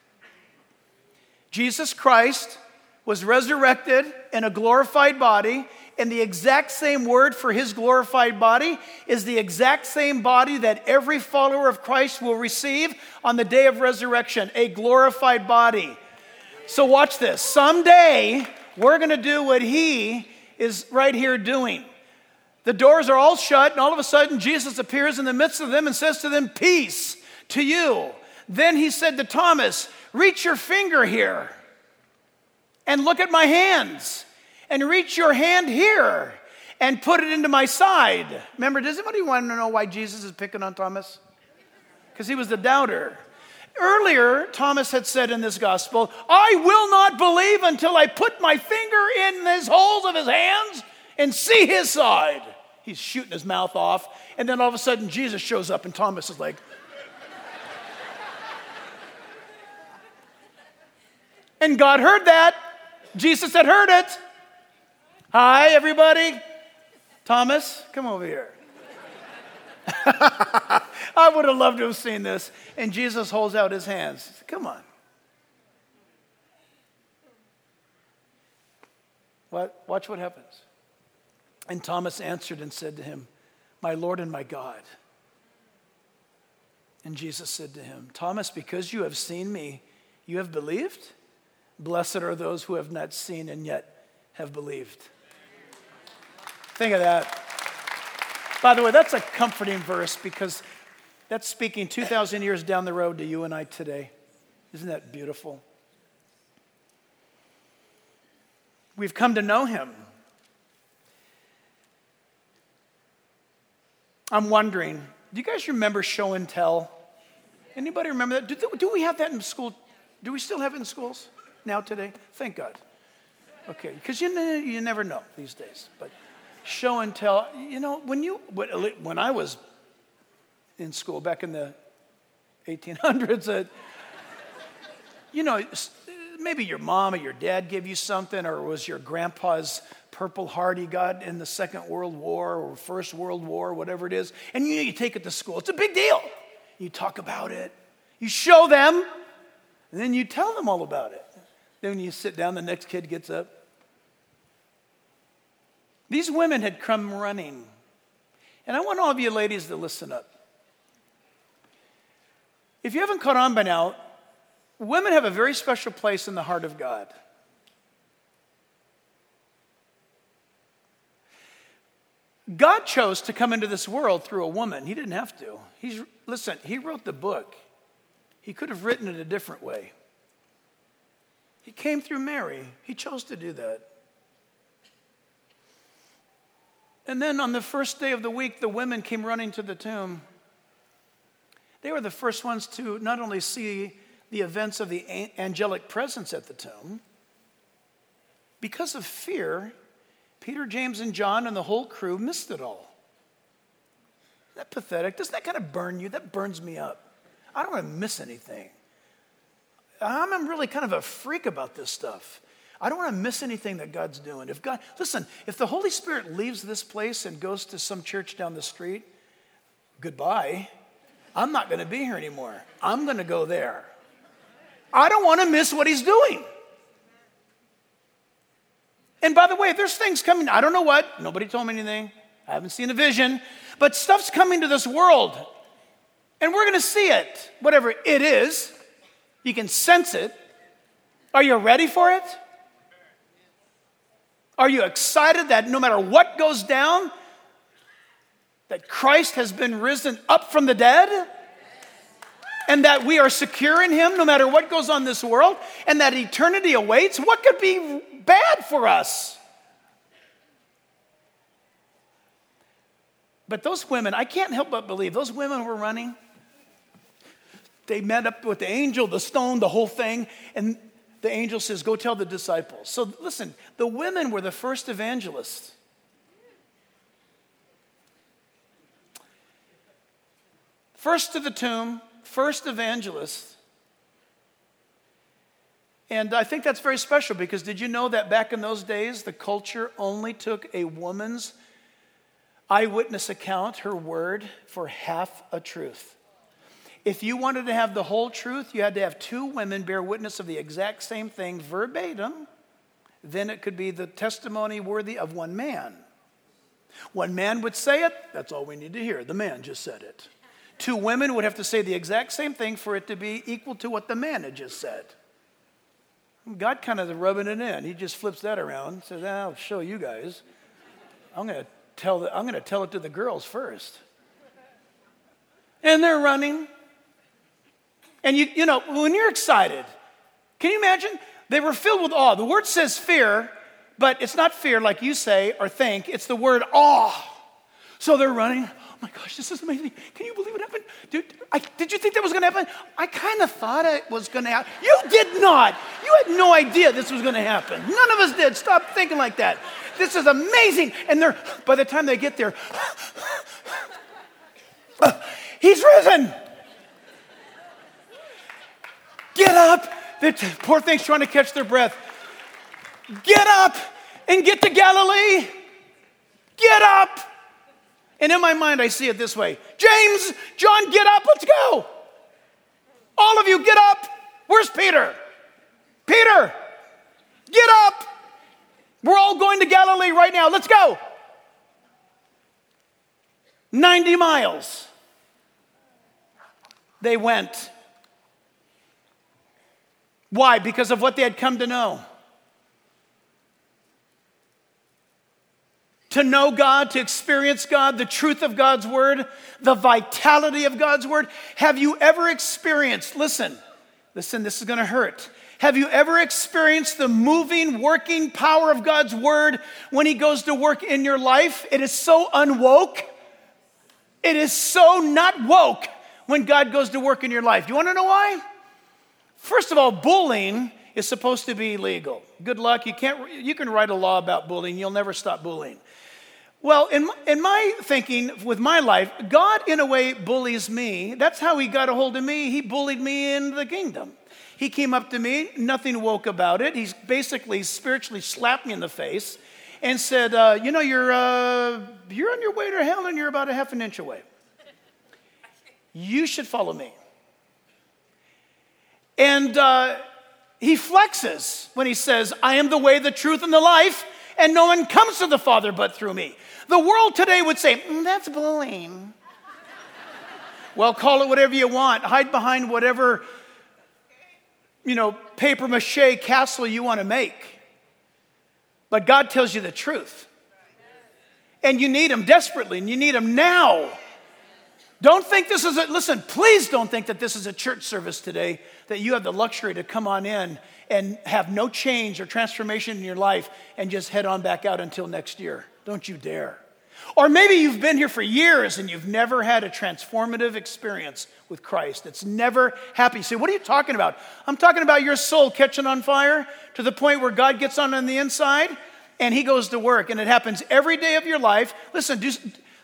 Jesus Christ was resurrected in a glorified body, and the exact same word for his glorified body is the exact same body that every follower of Christ will receive on the day of resurrection, a glorified body. So watch this. Someday, we're going to do what he is right here doing. The doors are all shut, and all of a sudden, Jesus appears in the midst of them and says to them, "Peace to you." Then he said to Thomas, "Reach your finger here and look at my hands, and reach your hand here and put it into my side." Remember, does anybody want to know why Jesus is picking on Thomas? Because he was the doubter. Earlier, Thomas had said in this gospel, "I will not believe until I put my finger in his holes of his hands and see his side." He's shooting his mouth off, and then all of a sudden Jesus shows up and Thomas is like, and God heard that. Jesus had heard it. "Hi, everybody. Thomas, come over here." I would have loved to have seen this. And Jesus holds out his hands. Come on. What? Watch what happens. And Thomas answered and said to him, "My Lord and my God." And Jesus said to him, "Thomas, because you have seen me, you have believed? Blessed are those who have not seen and yet have believed." Think of that. By the way, that's a comforting verse because that's speaking two thousand years down the road to you and I today. Isn't that beautiful? We've come to know him. I'm wondering, do you guys remember show and tell? Anybody remember that? Do, do we have that in school? Do we still have it in schools now today? Thank God. Okay, because you, you never know these days. But show and tell, you know, when you when I was in school back in the eighteen hundreds, uh, you know, maybe your mom or your dad gave you something, or it was your grandpa's Purple Heart he got in the Second World War or First World War, whatever it is, and you know, you take it to school. It's a big deal. You talk about it. You show them, and then you tell them all about it. Then when you sit down, the next kid gets up. These women had come running. And I want all of you ladies to listen up. If you haven't caught on by now, women have a very special place in the heart of God. God chose to come into this world through a woman. He didn't have to. He's, listen, he wrote the book. He could have written it a different way. He came through Mary. He chose to do that. And then on the first day of the week, the women came running to the tomb. They were the first ones to not only see the events of the angelic presence at the tomb, because of fear, Peter, James, and John and the whole crew missed it all. Isn't that pathetic? Doesn't that kind of burn you? That burns me up. I don't want to miss anything. I'm really kind of a freak about this stuff. I don't want to miss anything that God's doing. If God, listen, if the Holy Spirit leaves this place and goes to some church down the street, goodbye. I'm not going to be here anymore. I'm going to go there. I don't want to miss what he's doing. And by the way, there's things coming. I don't know what. Nobody told me anything. I haven't seen a vision. But stuff's coming to this world. And we're going to see it. Whatever it is. You can sense it. Are you ready for it? Are you excited that no matter what goes down, that Christ has been risen up from the dead? and that we are secure in him no matter what goes on in this world, and that eternity awaits, what could be bad for us? But those women, I can't help but believe, those women were running. They met up with the angel, the stone, the whole thing, and the angel says, go tell the disciples. So listen, the women were the first evangelists. First to the tomb, first evangelists. And I think that's very special because did you know that back in those days, the culture only took a woman's eyewitness account, her word, for half a truth. If you wanted to have the whole truth, you had to have two women bear witness of the exact same thing verbatim. Then it could be the testimony worthy of one man. One man would say it, that's all we need to hear. The man just said it. Two women would have to say the exact same thing for it to be equal to what the man had just said. God kind of rubbing it in. He just flips that around and says, I'll show you guys. I'm going to tell the, I'm going to tell it to the girls first. And they're running. And you, you know, when you're excited, can you imagine? They were filled with awe. The word says fear, but it's not fear like you say or think. It's the word awe. So they're running. Oh my gosh, this is amazing. Can you believe what happened? Dude, I, did you think that was going to happen? I kind of thought it was going to happen. You did not. You had no idea this was going to happen. None of us did. Stop thinking like that. This is amazing. And they're, by the time they get there, he's risen. Get up. The poor thing's trying to catch their breath. Get up and get to Galilee. Get up. And in my mind, I see it this way. James, John, get up. Let's go. All of you, get up. Where's Peter? Peter, get up. We're all going to Galilee right now. Let's go. ninety miles. They went. Why? Because of what they had come to know. To know God, to experience God, the truth of God's word, the vitality of God's word. Have you ever experienced, listen, listen, this is going to hurt. Have you ever experienced the moving, working power of God's word when he goes to work in your life? It is so unwoke. It is so not woke when God goes to work in your life. Do you want to know why? First of all, bullying is supposed to be legal. Good luck. You can't. You can write a law about bullying. You'll never stop bullying. Well, in my, in my thinking with my life, God in a way bullies me. That's how he got a hold of me. He bullied me into the kingdom. He came up to me, nothing woke about it. He's basically spiritually slapped me in the face and said, uh, you know, you're, uh, you're on your way to hell and you're about a half an inch away. You should follow me. And uh, he flexes when he says, I am the way, the truth, and the life, and no one comes to the Father but through me. The world today would say, mm, that's bullying. Well, call it whatever you want. Hide behind whatever, you know, paper mache castle you want to make. But God tells you the truth. And you need him desperately, and you need him now. Don't think this is a, listen, please don't think that this is a church service today, that you have the luxury to come on in and have no change or transformation in your life and just head on back out until next year. Don't you dare. Or maybe you've been here for years and you've never had a transformative experience with Christ. It's never happened. You say, what are you talking about? I'm talking about your soul catching on fire to the point where God gets on on the inside and he goes to work. And it happens every day of your life. Listen, do,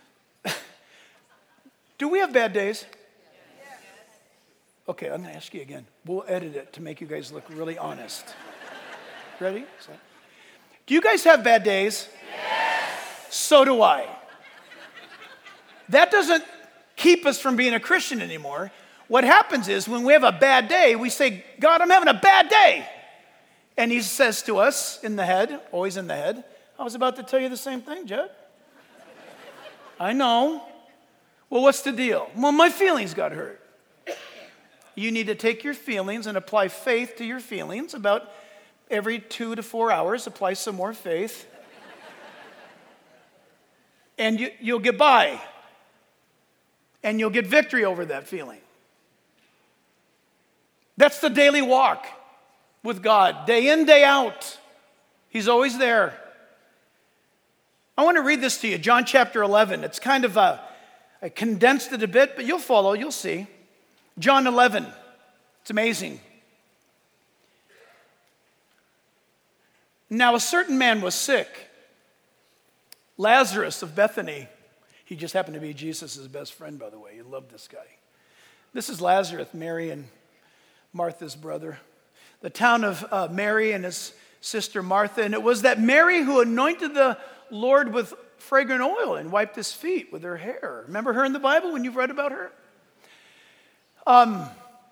do we have bad days? Okay, I'm going to ask you again. We'll edit it to make you guys look really honest. Ready? Set. Do you guys have bad days? Yes. So do I. That doesn't keep us from being a Christian anymore. What happens is when we have a bad day, we say, God, I'm having a bad day. And he says to us in the head, always in the head, I was about to tell you the same thing, Jed. I know. Well, what's the deal? Well, my feelings got hurt. You need to take your feelings and apply faith to your feelings. About every two to four hours, apply some more faith. And you, you'll get by. And you'll get victory over that feeling. That's the daily walk with God, day in, day out. He's always there. I want to read this to you, John chapter eleven. It's kind of a, I condensed it a bit, but you'll follow, you'll see. John eleven. It's amazing. Now a certain man was sick, Lazarus of Bethany. He just happened to be Jesus' best friend, by the way. He loved this guy. This is Lazarus, Mary and Martha's brother. The town of uh, Mary and his sister Martha. And it was that Mary who anointed the Lord with fragrant oil and wiped his feet with her hair. Remember her in the Bible when you've read about her? Um,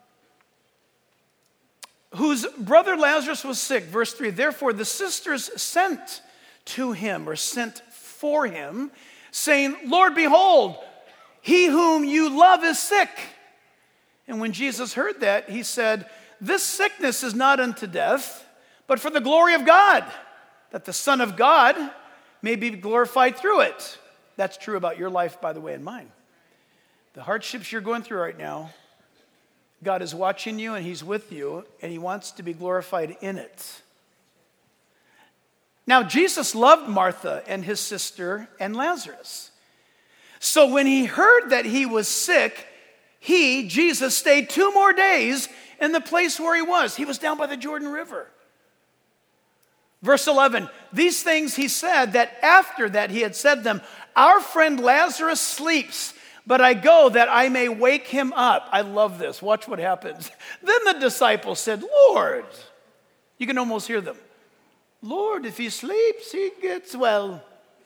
whose brother Lazarus was sick. Verse three, therefore the sisters sent to him, or sent for him, saying, Lord, behold, he whom you love is sick. And when Jesus heard that, he said, this sickness is not unto death, but for the glory of God, that the Son of God may be glorified through it. That's true about your life, by the way, and mine. The hardships you're going through right now, God is watching you and he's with you, and he wants to be glorified in it. Now, Jesus loved Martha and his sister and Lazarus. So when he heard that he was sick, he, Jesus, stayed two more days in the place where he was. He was down by the Jordan River. Verse eleven, these things he said, that after that he had said them, our friend Lazarus sleeps, but I go that I may wake him up. I love this. Watch what happens. Then the disciples said, Lord, you can almost hear them. Lord, if he sleeps, he gets well.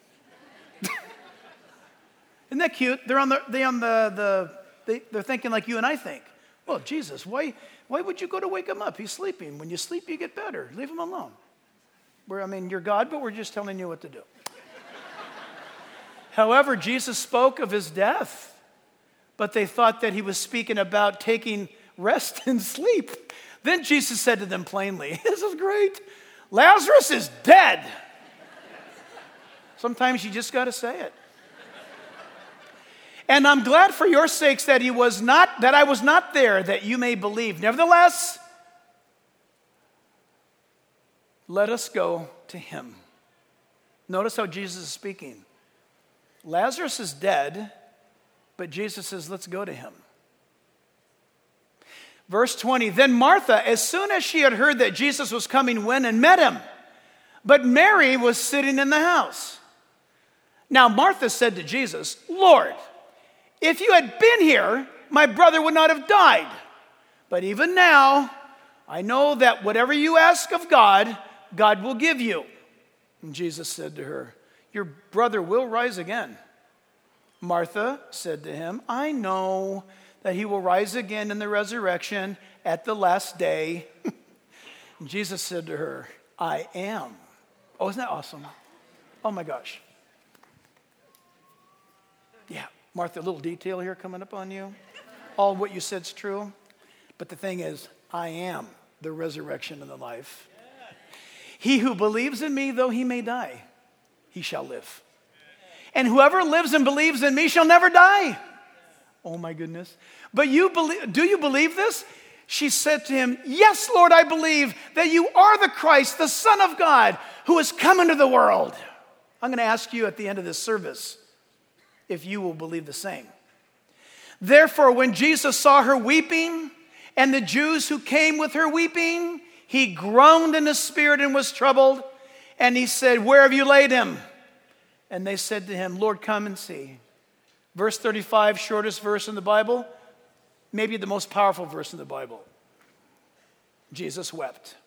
Isn't that cute? They're on the, they on the, the they, they're thinking like you and I think. Well, Jesus, why, why would you go to wake him up? He's sleeping. When you sleep, you get better. Leave him alone. We're, I mean, you're God, but we're just telling you what to do. However, Jesus spoke of his death, but they thought that he was speaking about taking rest and sleep. Then Jesus said to them plainly, this is great, Lazarus is dead. Sometimes you just got to say it. And I'm glad for your sakes that he was not, that I was not there, that you may believe. Nevertheless, let us go to him. Notice how Jesus is speaking. Lazarus is dead, but Jesus says, let's go to him. Verse twenty, then Martha, as soon as she had heard that Jesus was coming, went and met him. But Mary was sitting in the house. Now Martha said to Jesus, Lord, if you had been here, my brother would not have died. But even now, I know that whatever you ask of God, God will give you. And Jesus said to her, your brother will rise again. Martha said to him, I know that he will rise again in the resurrection at the last day. And Jesus said to her, I am. Oh, isn't that awesome? Oh my gosh. Yeah, Martha, a little detail here coming up on you. All what you said's true. But the thing is, I am the resurrection and the life. He who believes in me, though he may die, he shall live. And whoever lives and believes in me shall never die. Oh my goodness. But you believe, do you believe this? She said to him, yes, Lord, I believe that you are the Christ, the Son of God, who has come into the world. I'm going to ask you at the end of this service if you will believe the same. Therefore, when Jesus saw her weeping, and the Jews who came with her weeping, he groaned in his spirit and was troubled. And he said, where have you laid him? And they said to him, Lord, come and see. Verse thirty-five, shortest verse in the Bible, maybe the most powerful verse in the Bible. Jesus wept.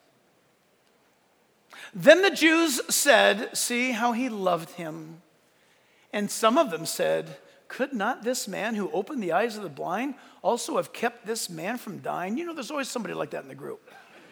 Then the Jews said, see how he loved him. And some of them said, could not this man who opened the eyes of the blind also have kept this man from dying? You know, there's always somebody like that in the group.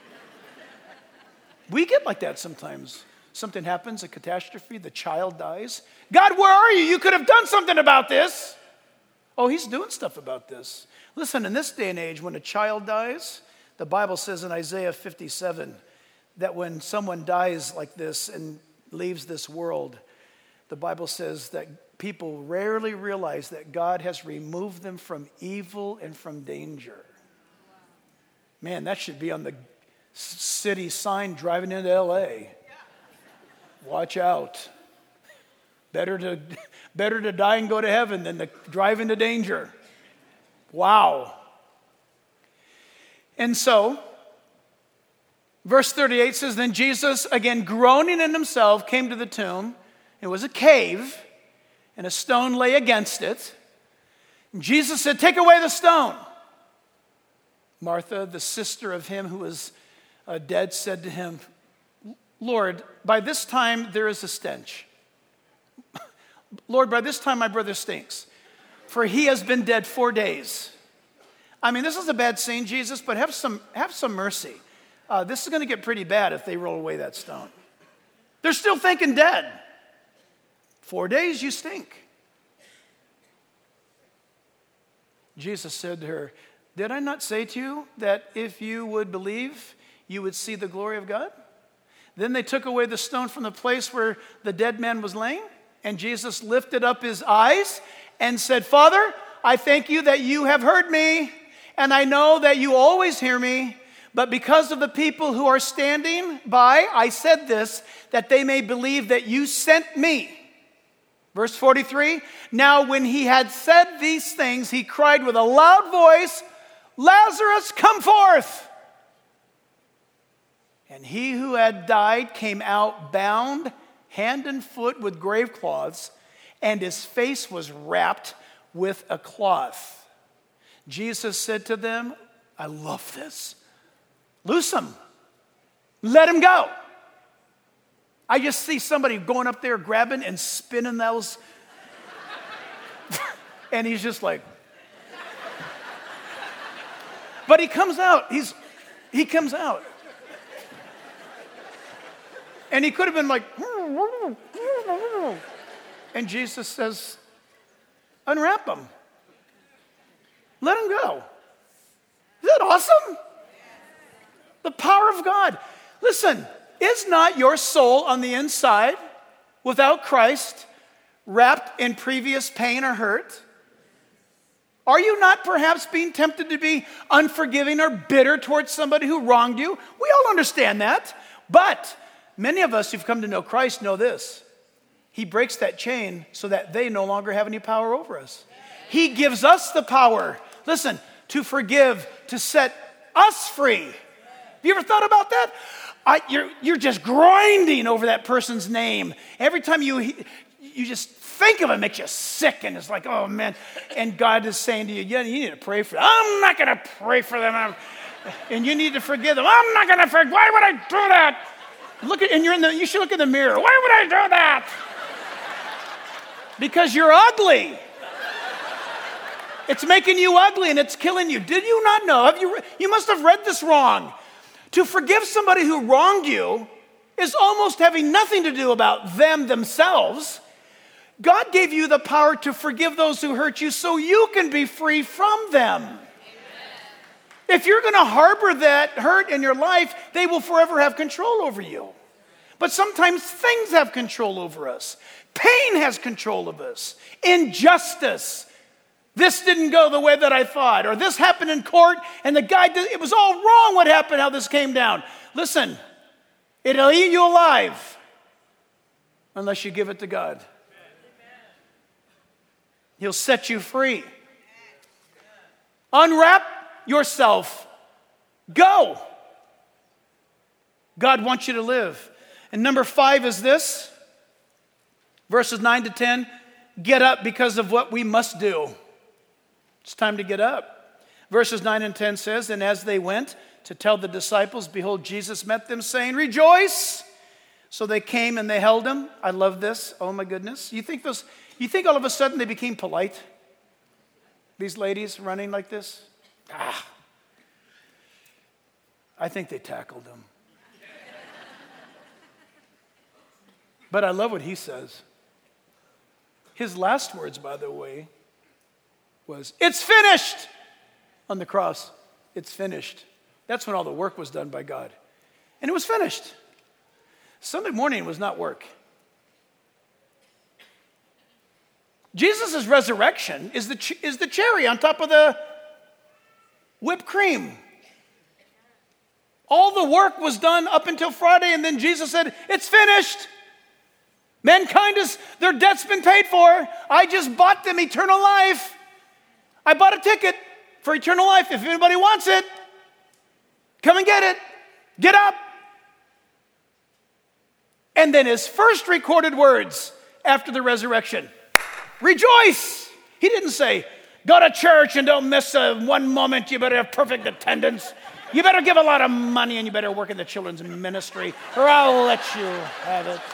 We get like that sometimes. Something happens, a catastrophe, the child dies. God, where are you? You could have done something about this. Oh, he's doing stuff about this. Listen, in this day and age, when a child dies, the Bible says in Isaiah fifty-seven that when someone dies like this and leaves this world, the Bible says that people rarely realize that God has removed them from evil and from danger. Man, that should be on the city sign driving into L A. Watch out. Better to, better to die and go to heaven than to drive into danger. Wow. And so, verse thirty-eight says, then Jesus, again groaning in himself, came to the tomb. It was a cave, and a stone lay against it. And Jesus said, take away the stone. Martha, the sister of him who was uh, dead, said to him, Lord, by this time there is a stench. Lord, by this time my brother stinks, for he has been dead four days. I mean, this is a bad scene, Jesus, but have some, have some mercy. Uh, this is going to get pretty bad if they roll away that stone. They're still thinking dead. Four days, you stink. Jesus said to her, did I not say to you that if you would believe, you would see the glory of God? Then they took away the stone from the place where the dead man was laying, and Jesus lifted up his eyes and said, Father, I thank you that you have heard me, and I know that you always hear me, but because of the people who are standing by, I said this, that they may believe that you sent me. Verse forty-three, now when he had said these things, he cried with a loud voice, Lazarus, come forth! And he who had died came out bound hand and foot with grave cloths, and his face was wrapped with a cloth. Jesus said to them, I love this. Loose him. Let him go. I just see somebody going up there grabbing and spinning those. And he's just like. But he comes out. He's he comes out. And he could have been like, and Jesus says, unwrap him. Let him go. Is that awesome? The power of God. Listen, is not your soul on the inside without Christ wrapped in previous pain or hurt? Are you not perhaps being tempted to be unforgiving or bitter towards somebody who wronged you? We all understand that. But many of us who've come to know Christ know this. He breaks that chain so that they no longer have any power over us. He gives us the power, listen, to forgive, to set us free. Have you ever thought about that? I, you're, you're just grinding over that person's name. Every time you, you just think of it, it makes you sick, and it's like, oh man. And God is saying to you, yeah, you need to pray for them. I'm not going to pray for them. I'm, and you need to forgive them. I'm not going to forgive. Why would I do that? Look at, and you're in the, you should look in the mirror. Why would I do that? Because you're ugly. It's making you ugly and it's killing you. Did you not know? Have you, you must have read this wrong. To forgive somebody who wronged you is almost having nothing to do about them themselves. God gave you the power to forgive those who hurt you so you can be free from them. Amen. If you're going to harbor that hurt in your life, they will forever have control over you. But sometimes things have control over us. Pain has control of us. Injustice. This didn't go the way that I thought. Or this happened in court and the guy did, it was all wrong what happened, how this came down. Listen, it'll eat you alive unless you give it to God. He'll set you free. Unwrap yourself. Go. God wants you to live. And number five is this. Verses nine to ten. Get up because of what we must do. It's time to get up. Verses nine and ten says, and as they went to tell the disciples, behold, Jesus met them saying, rejoice. So they came and they held him. I love this. Oh my goodness. You think those, you think all of a sudden they became polite? These ladies running like this? Ah. I think they tackled him. But I love what he says. His last words, by the way, was, it's finished on the cross. It's finished. That's when all the work was done by God. And it was finished. Sunday morning was not work. Jesus' resurrection is the, ch- is the cherry on top of the whipped cream. All the work was done up until Friday, and then Jesus said, it's finished. Mankind is, their debt's been paid for. I just bought them eternal life. I bought a ticket for eternal life. If anybody wants it, come and get it. Get up. And then his first recorded words after the resurrection, rejoice. He didn't say, go to church and don't miss a one moment. You better have perfect attendance. You better give a lot of money and you better work in the children's ministry or I'll let you have it.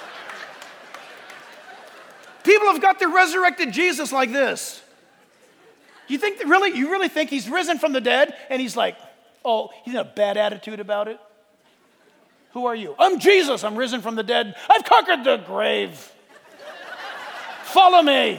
People have got the resurrected Jesus like this. You think that really, you really think he's risen from the dead and he's like, oh, he's in a bad attitude about it? Who are you? I'm Jesus. I'm risen from the dead. I've conquered the grave. Follow me.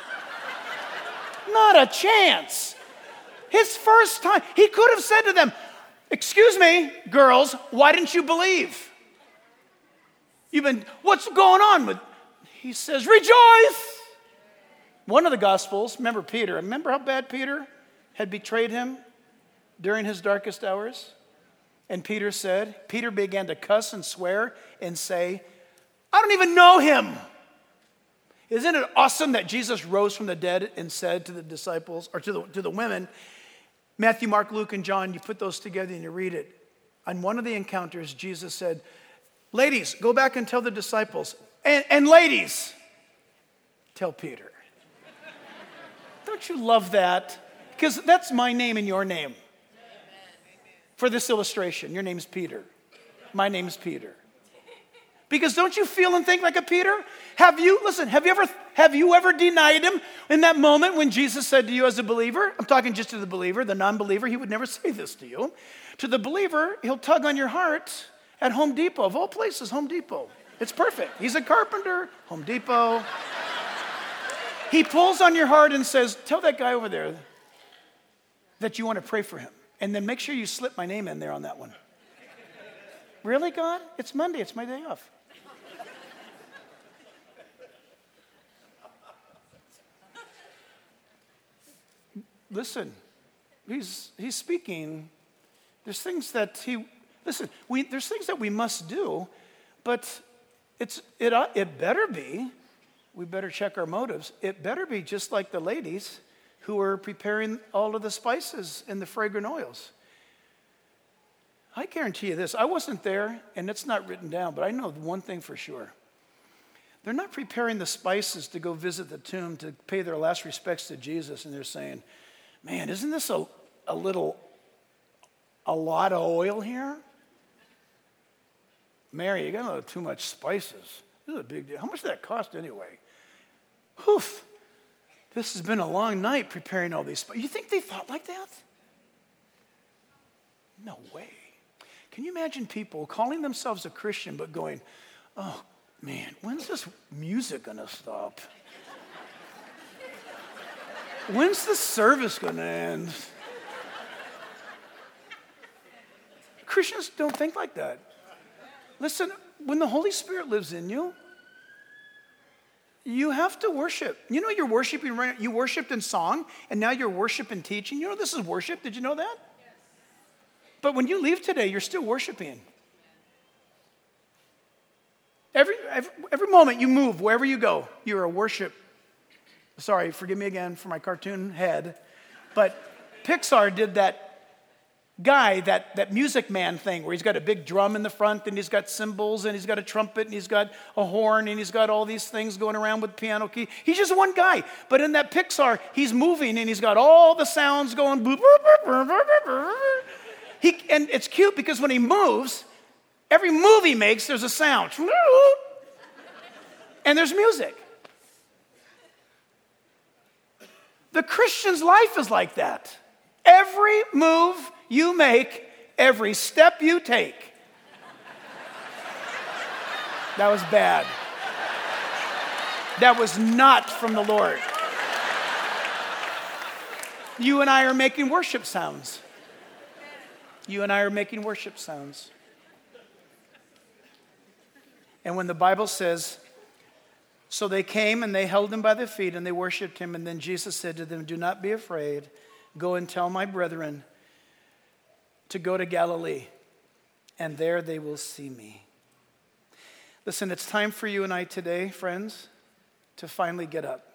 Not a chance. His first time, he could have said to them, excuse me, girls, why didn't you believe? You've been, what's going on with, he says, rejoice. One of the Gospels, remember Peter, remember how bad Peter had betrayed him during his darkest hours? And Peter said, Peter began to cuss and swear and say, I don't even know him. Isn't it awesome that Jesus rose from the dead and said to the disciples, or to the, to the women, Matthew, Mark, Luke, and John, you put those together and you read it. On one of the encounters, Jesus said, ladies, go back and tell the disciples, and, and ladies, tell Peter. Don't you love that? Because that's my name and your name. For this illustration, your name's Peter. My name's Peter. Because don't you feel and think like a Peter? Have you, listen, have you ever have you ever denied him in that moment when Jesus said to you as a believer? I'm talking just to the believer, the non-believer, he would never say this to you. To the believer, he'll tug on your heart at Home Depot. Of all places, Home Depot. It's perfect. He's a carpenter, Home Depot. He pulls on your heart and says, tell that guy over there that you want to pray for him. And then make sure you slip my name in there on that one. Really, God? It's Monday. It's my day off. Listen, he's, he's speaking. There's things that he, listen, we, there's things that we must do, but it's, it, it better be, we better check our motives. It better be just like the ladies who were preparing all of the spices and the fragrant oils. I guarantee you this, I wasn't there, and it's not written down, but I know one thing for sure. They're not preparing the spices to go visit the tomb to pay their last respects to Jesus, and they're saying, man, isn't this a, a little, a lot of oil here? Mary, you got a little too much spices. This is a big deal. How much did that cost anyway? Oof. This has been a long night preparing all these spices. You think they thought like that? No way. Can you imagine people calling themselves a Christian but going, oh, man, when's this music going to stop? When's the service going to end? Christians don't think like that. Listen, when the Holy Spirit lives in you, you have to worship. You know you're worshiping, you worshiped in song, and now you're worshiping teaching. You know this is worship. Did you know that? Yes. But when you leave today, you're still worshiping. Every, every, every moment you move, wherever you go, you're a worship. Sorry, forgive me again for my cartoon head. But Pixar did that guy, that, that Music Man thing where he's got a big drum in the front and he's got cymbals and he's got a trumpet and he's got a horn and he's got all these things going around with piano key. He's just one guy. But in that Pixar, he's moving and he's got all the sounds going. He, and it's cute because when he moves, every move he makes, there's a sound. And there's music. The Christian's life is like that. Every move you make, every step you take. That was bad. That was not from the Lord. You and I are making worship sounds. You and I are making worship sounds. And when the Bible says, so they came and they held him by the feet and they worshiped him. And then Jesus said to them, do not be afraid. Go and tell my brethren to go to Galilee. and there they will see me. Listen, it's time for you and I today, friends, to finally get up.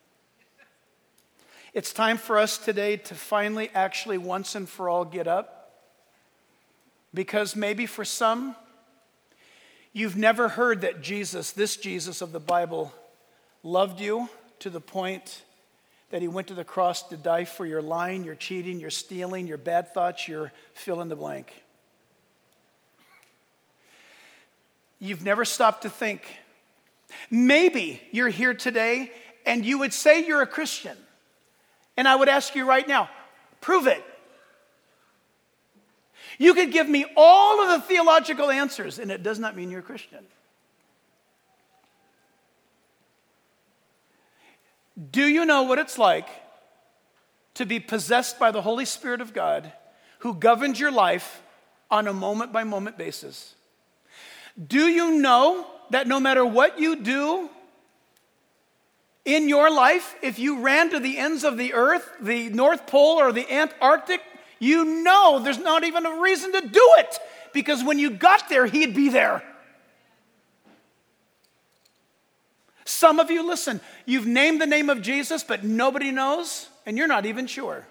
It's time for us today to finally actually once and for all get up. Because maybe for some, you've never heard that Jesus, this Jesus of the Bible, loved you to the point that he went to the cross to die for your lying, your cheating, your stealing, your bad thoughts, your fill in the blank. You've never stopped to think. Maybe you're here today and you would say you're a Christian. And I would ask you right now, prove it. You could give me all of the theological answers, and it does not mean you're a Christian. Do you know what it's like to be possessed by the Holy Spirit of God who governs your life on a moment-by-moment basis? Do you know that no matter what you do in your life, if you ran to the ends of the earth, the North Pole or the Antarctic, you know there's not even a reason to do it, because when you got there, he'd be there. Some of you, listen, you've named the name of Jesus, but nobody knows, and you're not even sure.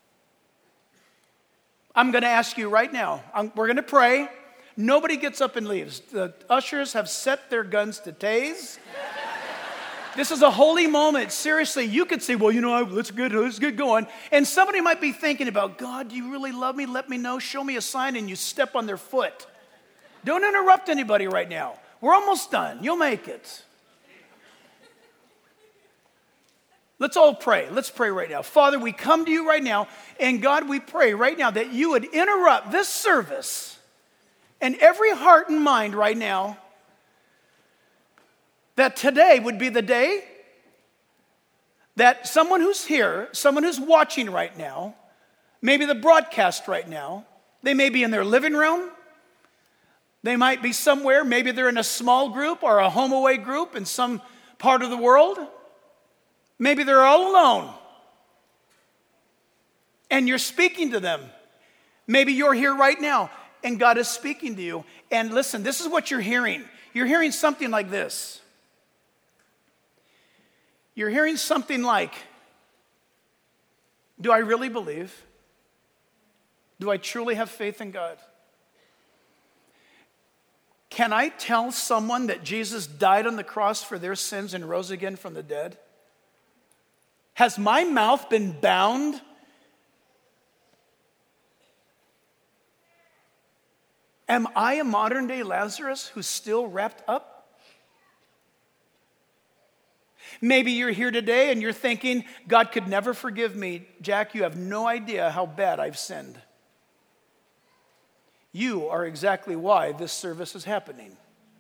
I'm going to ask you right now, I'm, we're going to pray. Nobody gets up and leaves. The ushers have set their guns to tase. This is a holy moment. Seriously, you could say, well, you know, let's get, let's get going. And somebody might be thinking about, God, do you really love me? Let me know. Show me a sign, and you step on their foot. Don't interrupt anybody right now. We're almost done. You'll make it. Let's all pray. Let's pray right now. Father, we come to you right now, and God, we pray right now that you would interrupt this service and every heart and mind right now, that today would be the day that someone who's here, someone who's watching right now, maybe the broadcast right now, they may be in their living room, they might be somewhere, maybe they're in a small group or a home away group in some part of the world, maybe they're all alone, and you're speaking to them. Maybe you're here right now, and God is speaking to you, and listen, this is what you're hearing. You're hearing something like this. You're hearing something like, do I really believe? Do I truly have faith in God? Can I tell someone that Jesus died on the cross for their sins and rose again from the dead? Has my mouth been bound? Am I a modern day Lazarus who's still wrapped up? Maybe you're here today and you're thinking, God could never forgive me. Jack, you have no idea how bad I've sinned. You are exactly why this service is happening.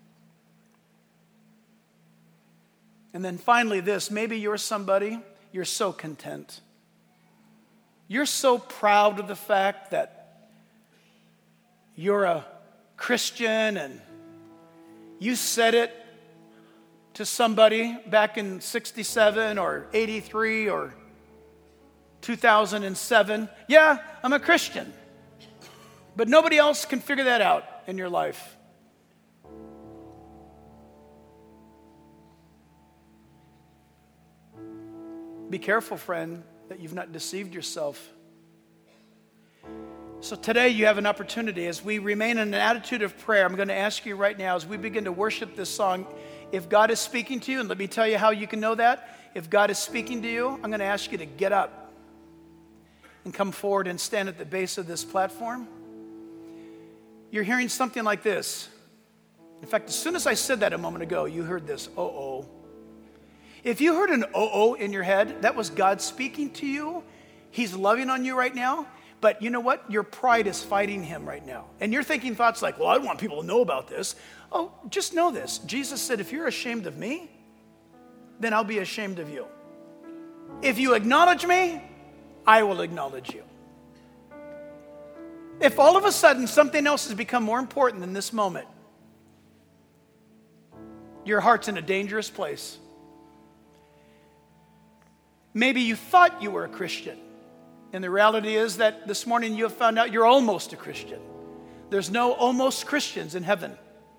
And then finally this, maybe you're somebody, you're so content. You're so proud of the fact that you're a Christian and you said it to somebody back in sixty-seven or eighty-three or two thousand seven. Yeah, I'm a Christian. But nobody else can figure that out in your life. Be careful, friend, that you've not deceived yourself. So today you have an opportunity. As we remain in an attitude of prayer, I'm going to ask you right now, as we begin to worship this song, if God is speaking to you, and let me tell you how you can know that. If God is speaking to you, I'm going to ask you to get up and come forward and stand at the base of this platform. You're hearing something like this. In fact, as soon as I said that a moment ago, you heard this, oh-oh. If you heard an oh-oh in your head, that was God speaking to you. He's loving on you right now. But you know what? Your pride is fighting him right now. And you're thinking thoughts like, well, I want people to know about this. Oh, just know this. Jesus said, if you're ashamed of me, then I'll be ashamed of you. If you acknowledge me, I will acknowledge you. If all of a sudden something else has become more important than this moment, your heart's in a dangerous place. Maybe you thought you were a Christian. And the reality is that this morning you have found out you're almost a Christian. There's no almost Christians in heaven.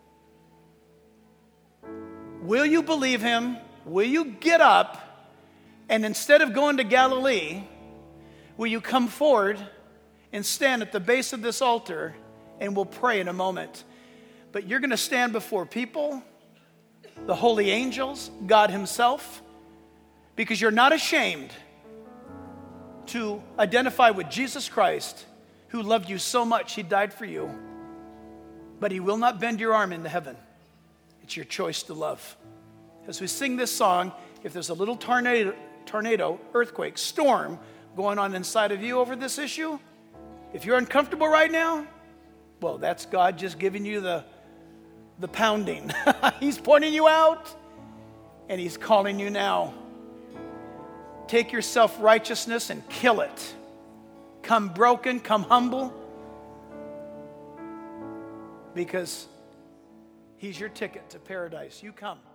Will you believe him? Will you get up, and instead of going to Galilee, will you come forward and stand at the base of this altar, and we'll pray in a moment. But you're going to stand before people, the holy angels, God himself, because you're not ashamed to identify with Jesus Christ, who loved you so much, he died for you. But he will not bend your arm into heaven. It's your choice to love. As we sing this song, if there's a little tornado, tornado, earthquake, storm going on inside of you over this issue, if you're uncomfortable right now, well, that's God just giving you the, the pounding. He's pointing you out, and he's calling you now. Take your self-righteousness and kill it. Come broken, come humble, because he's your ticket to paradise. You come.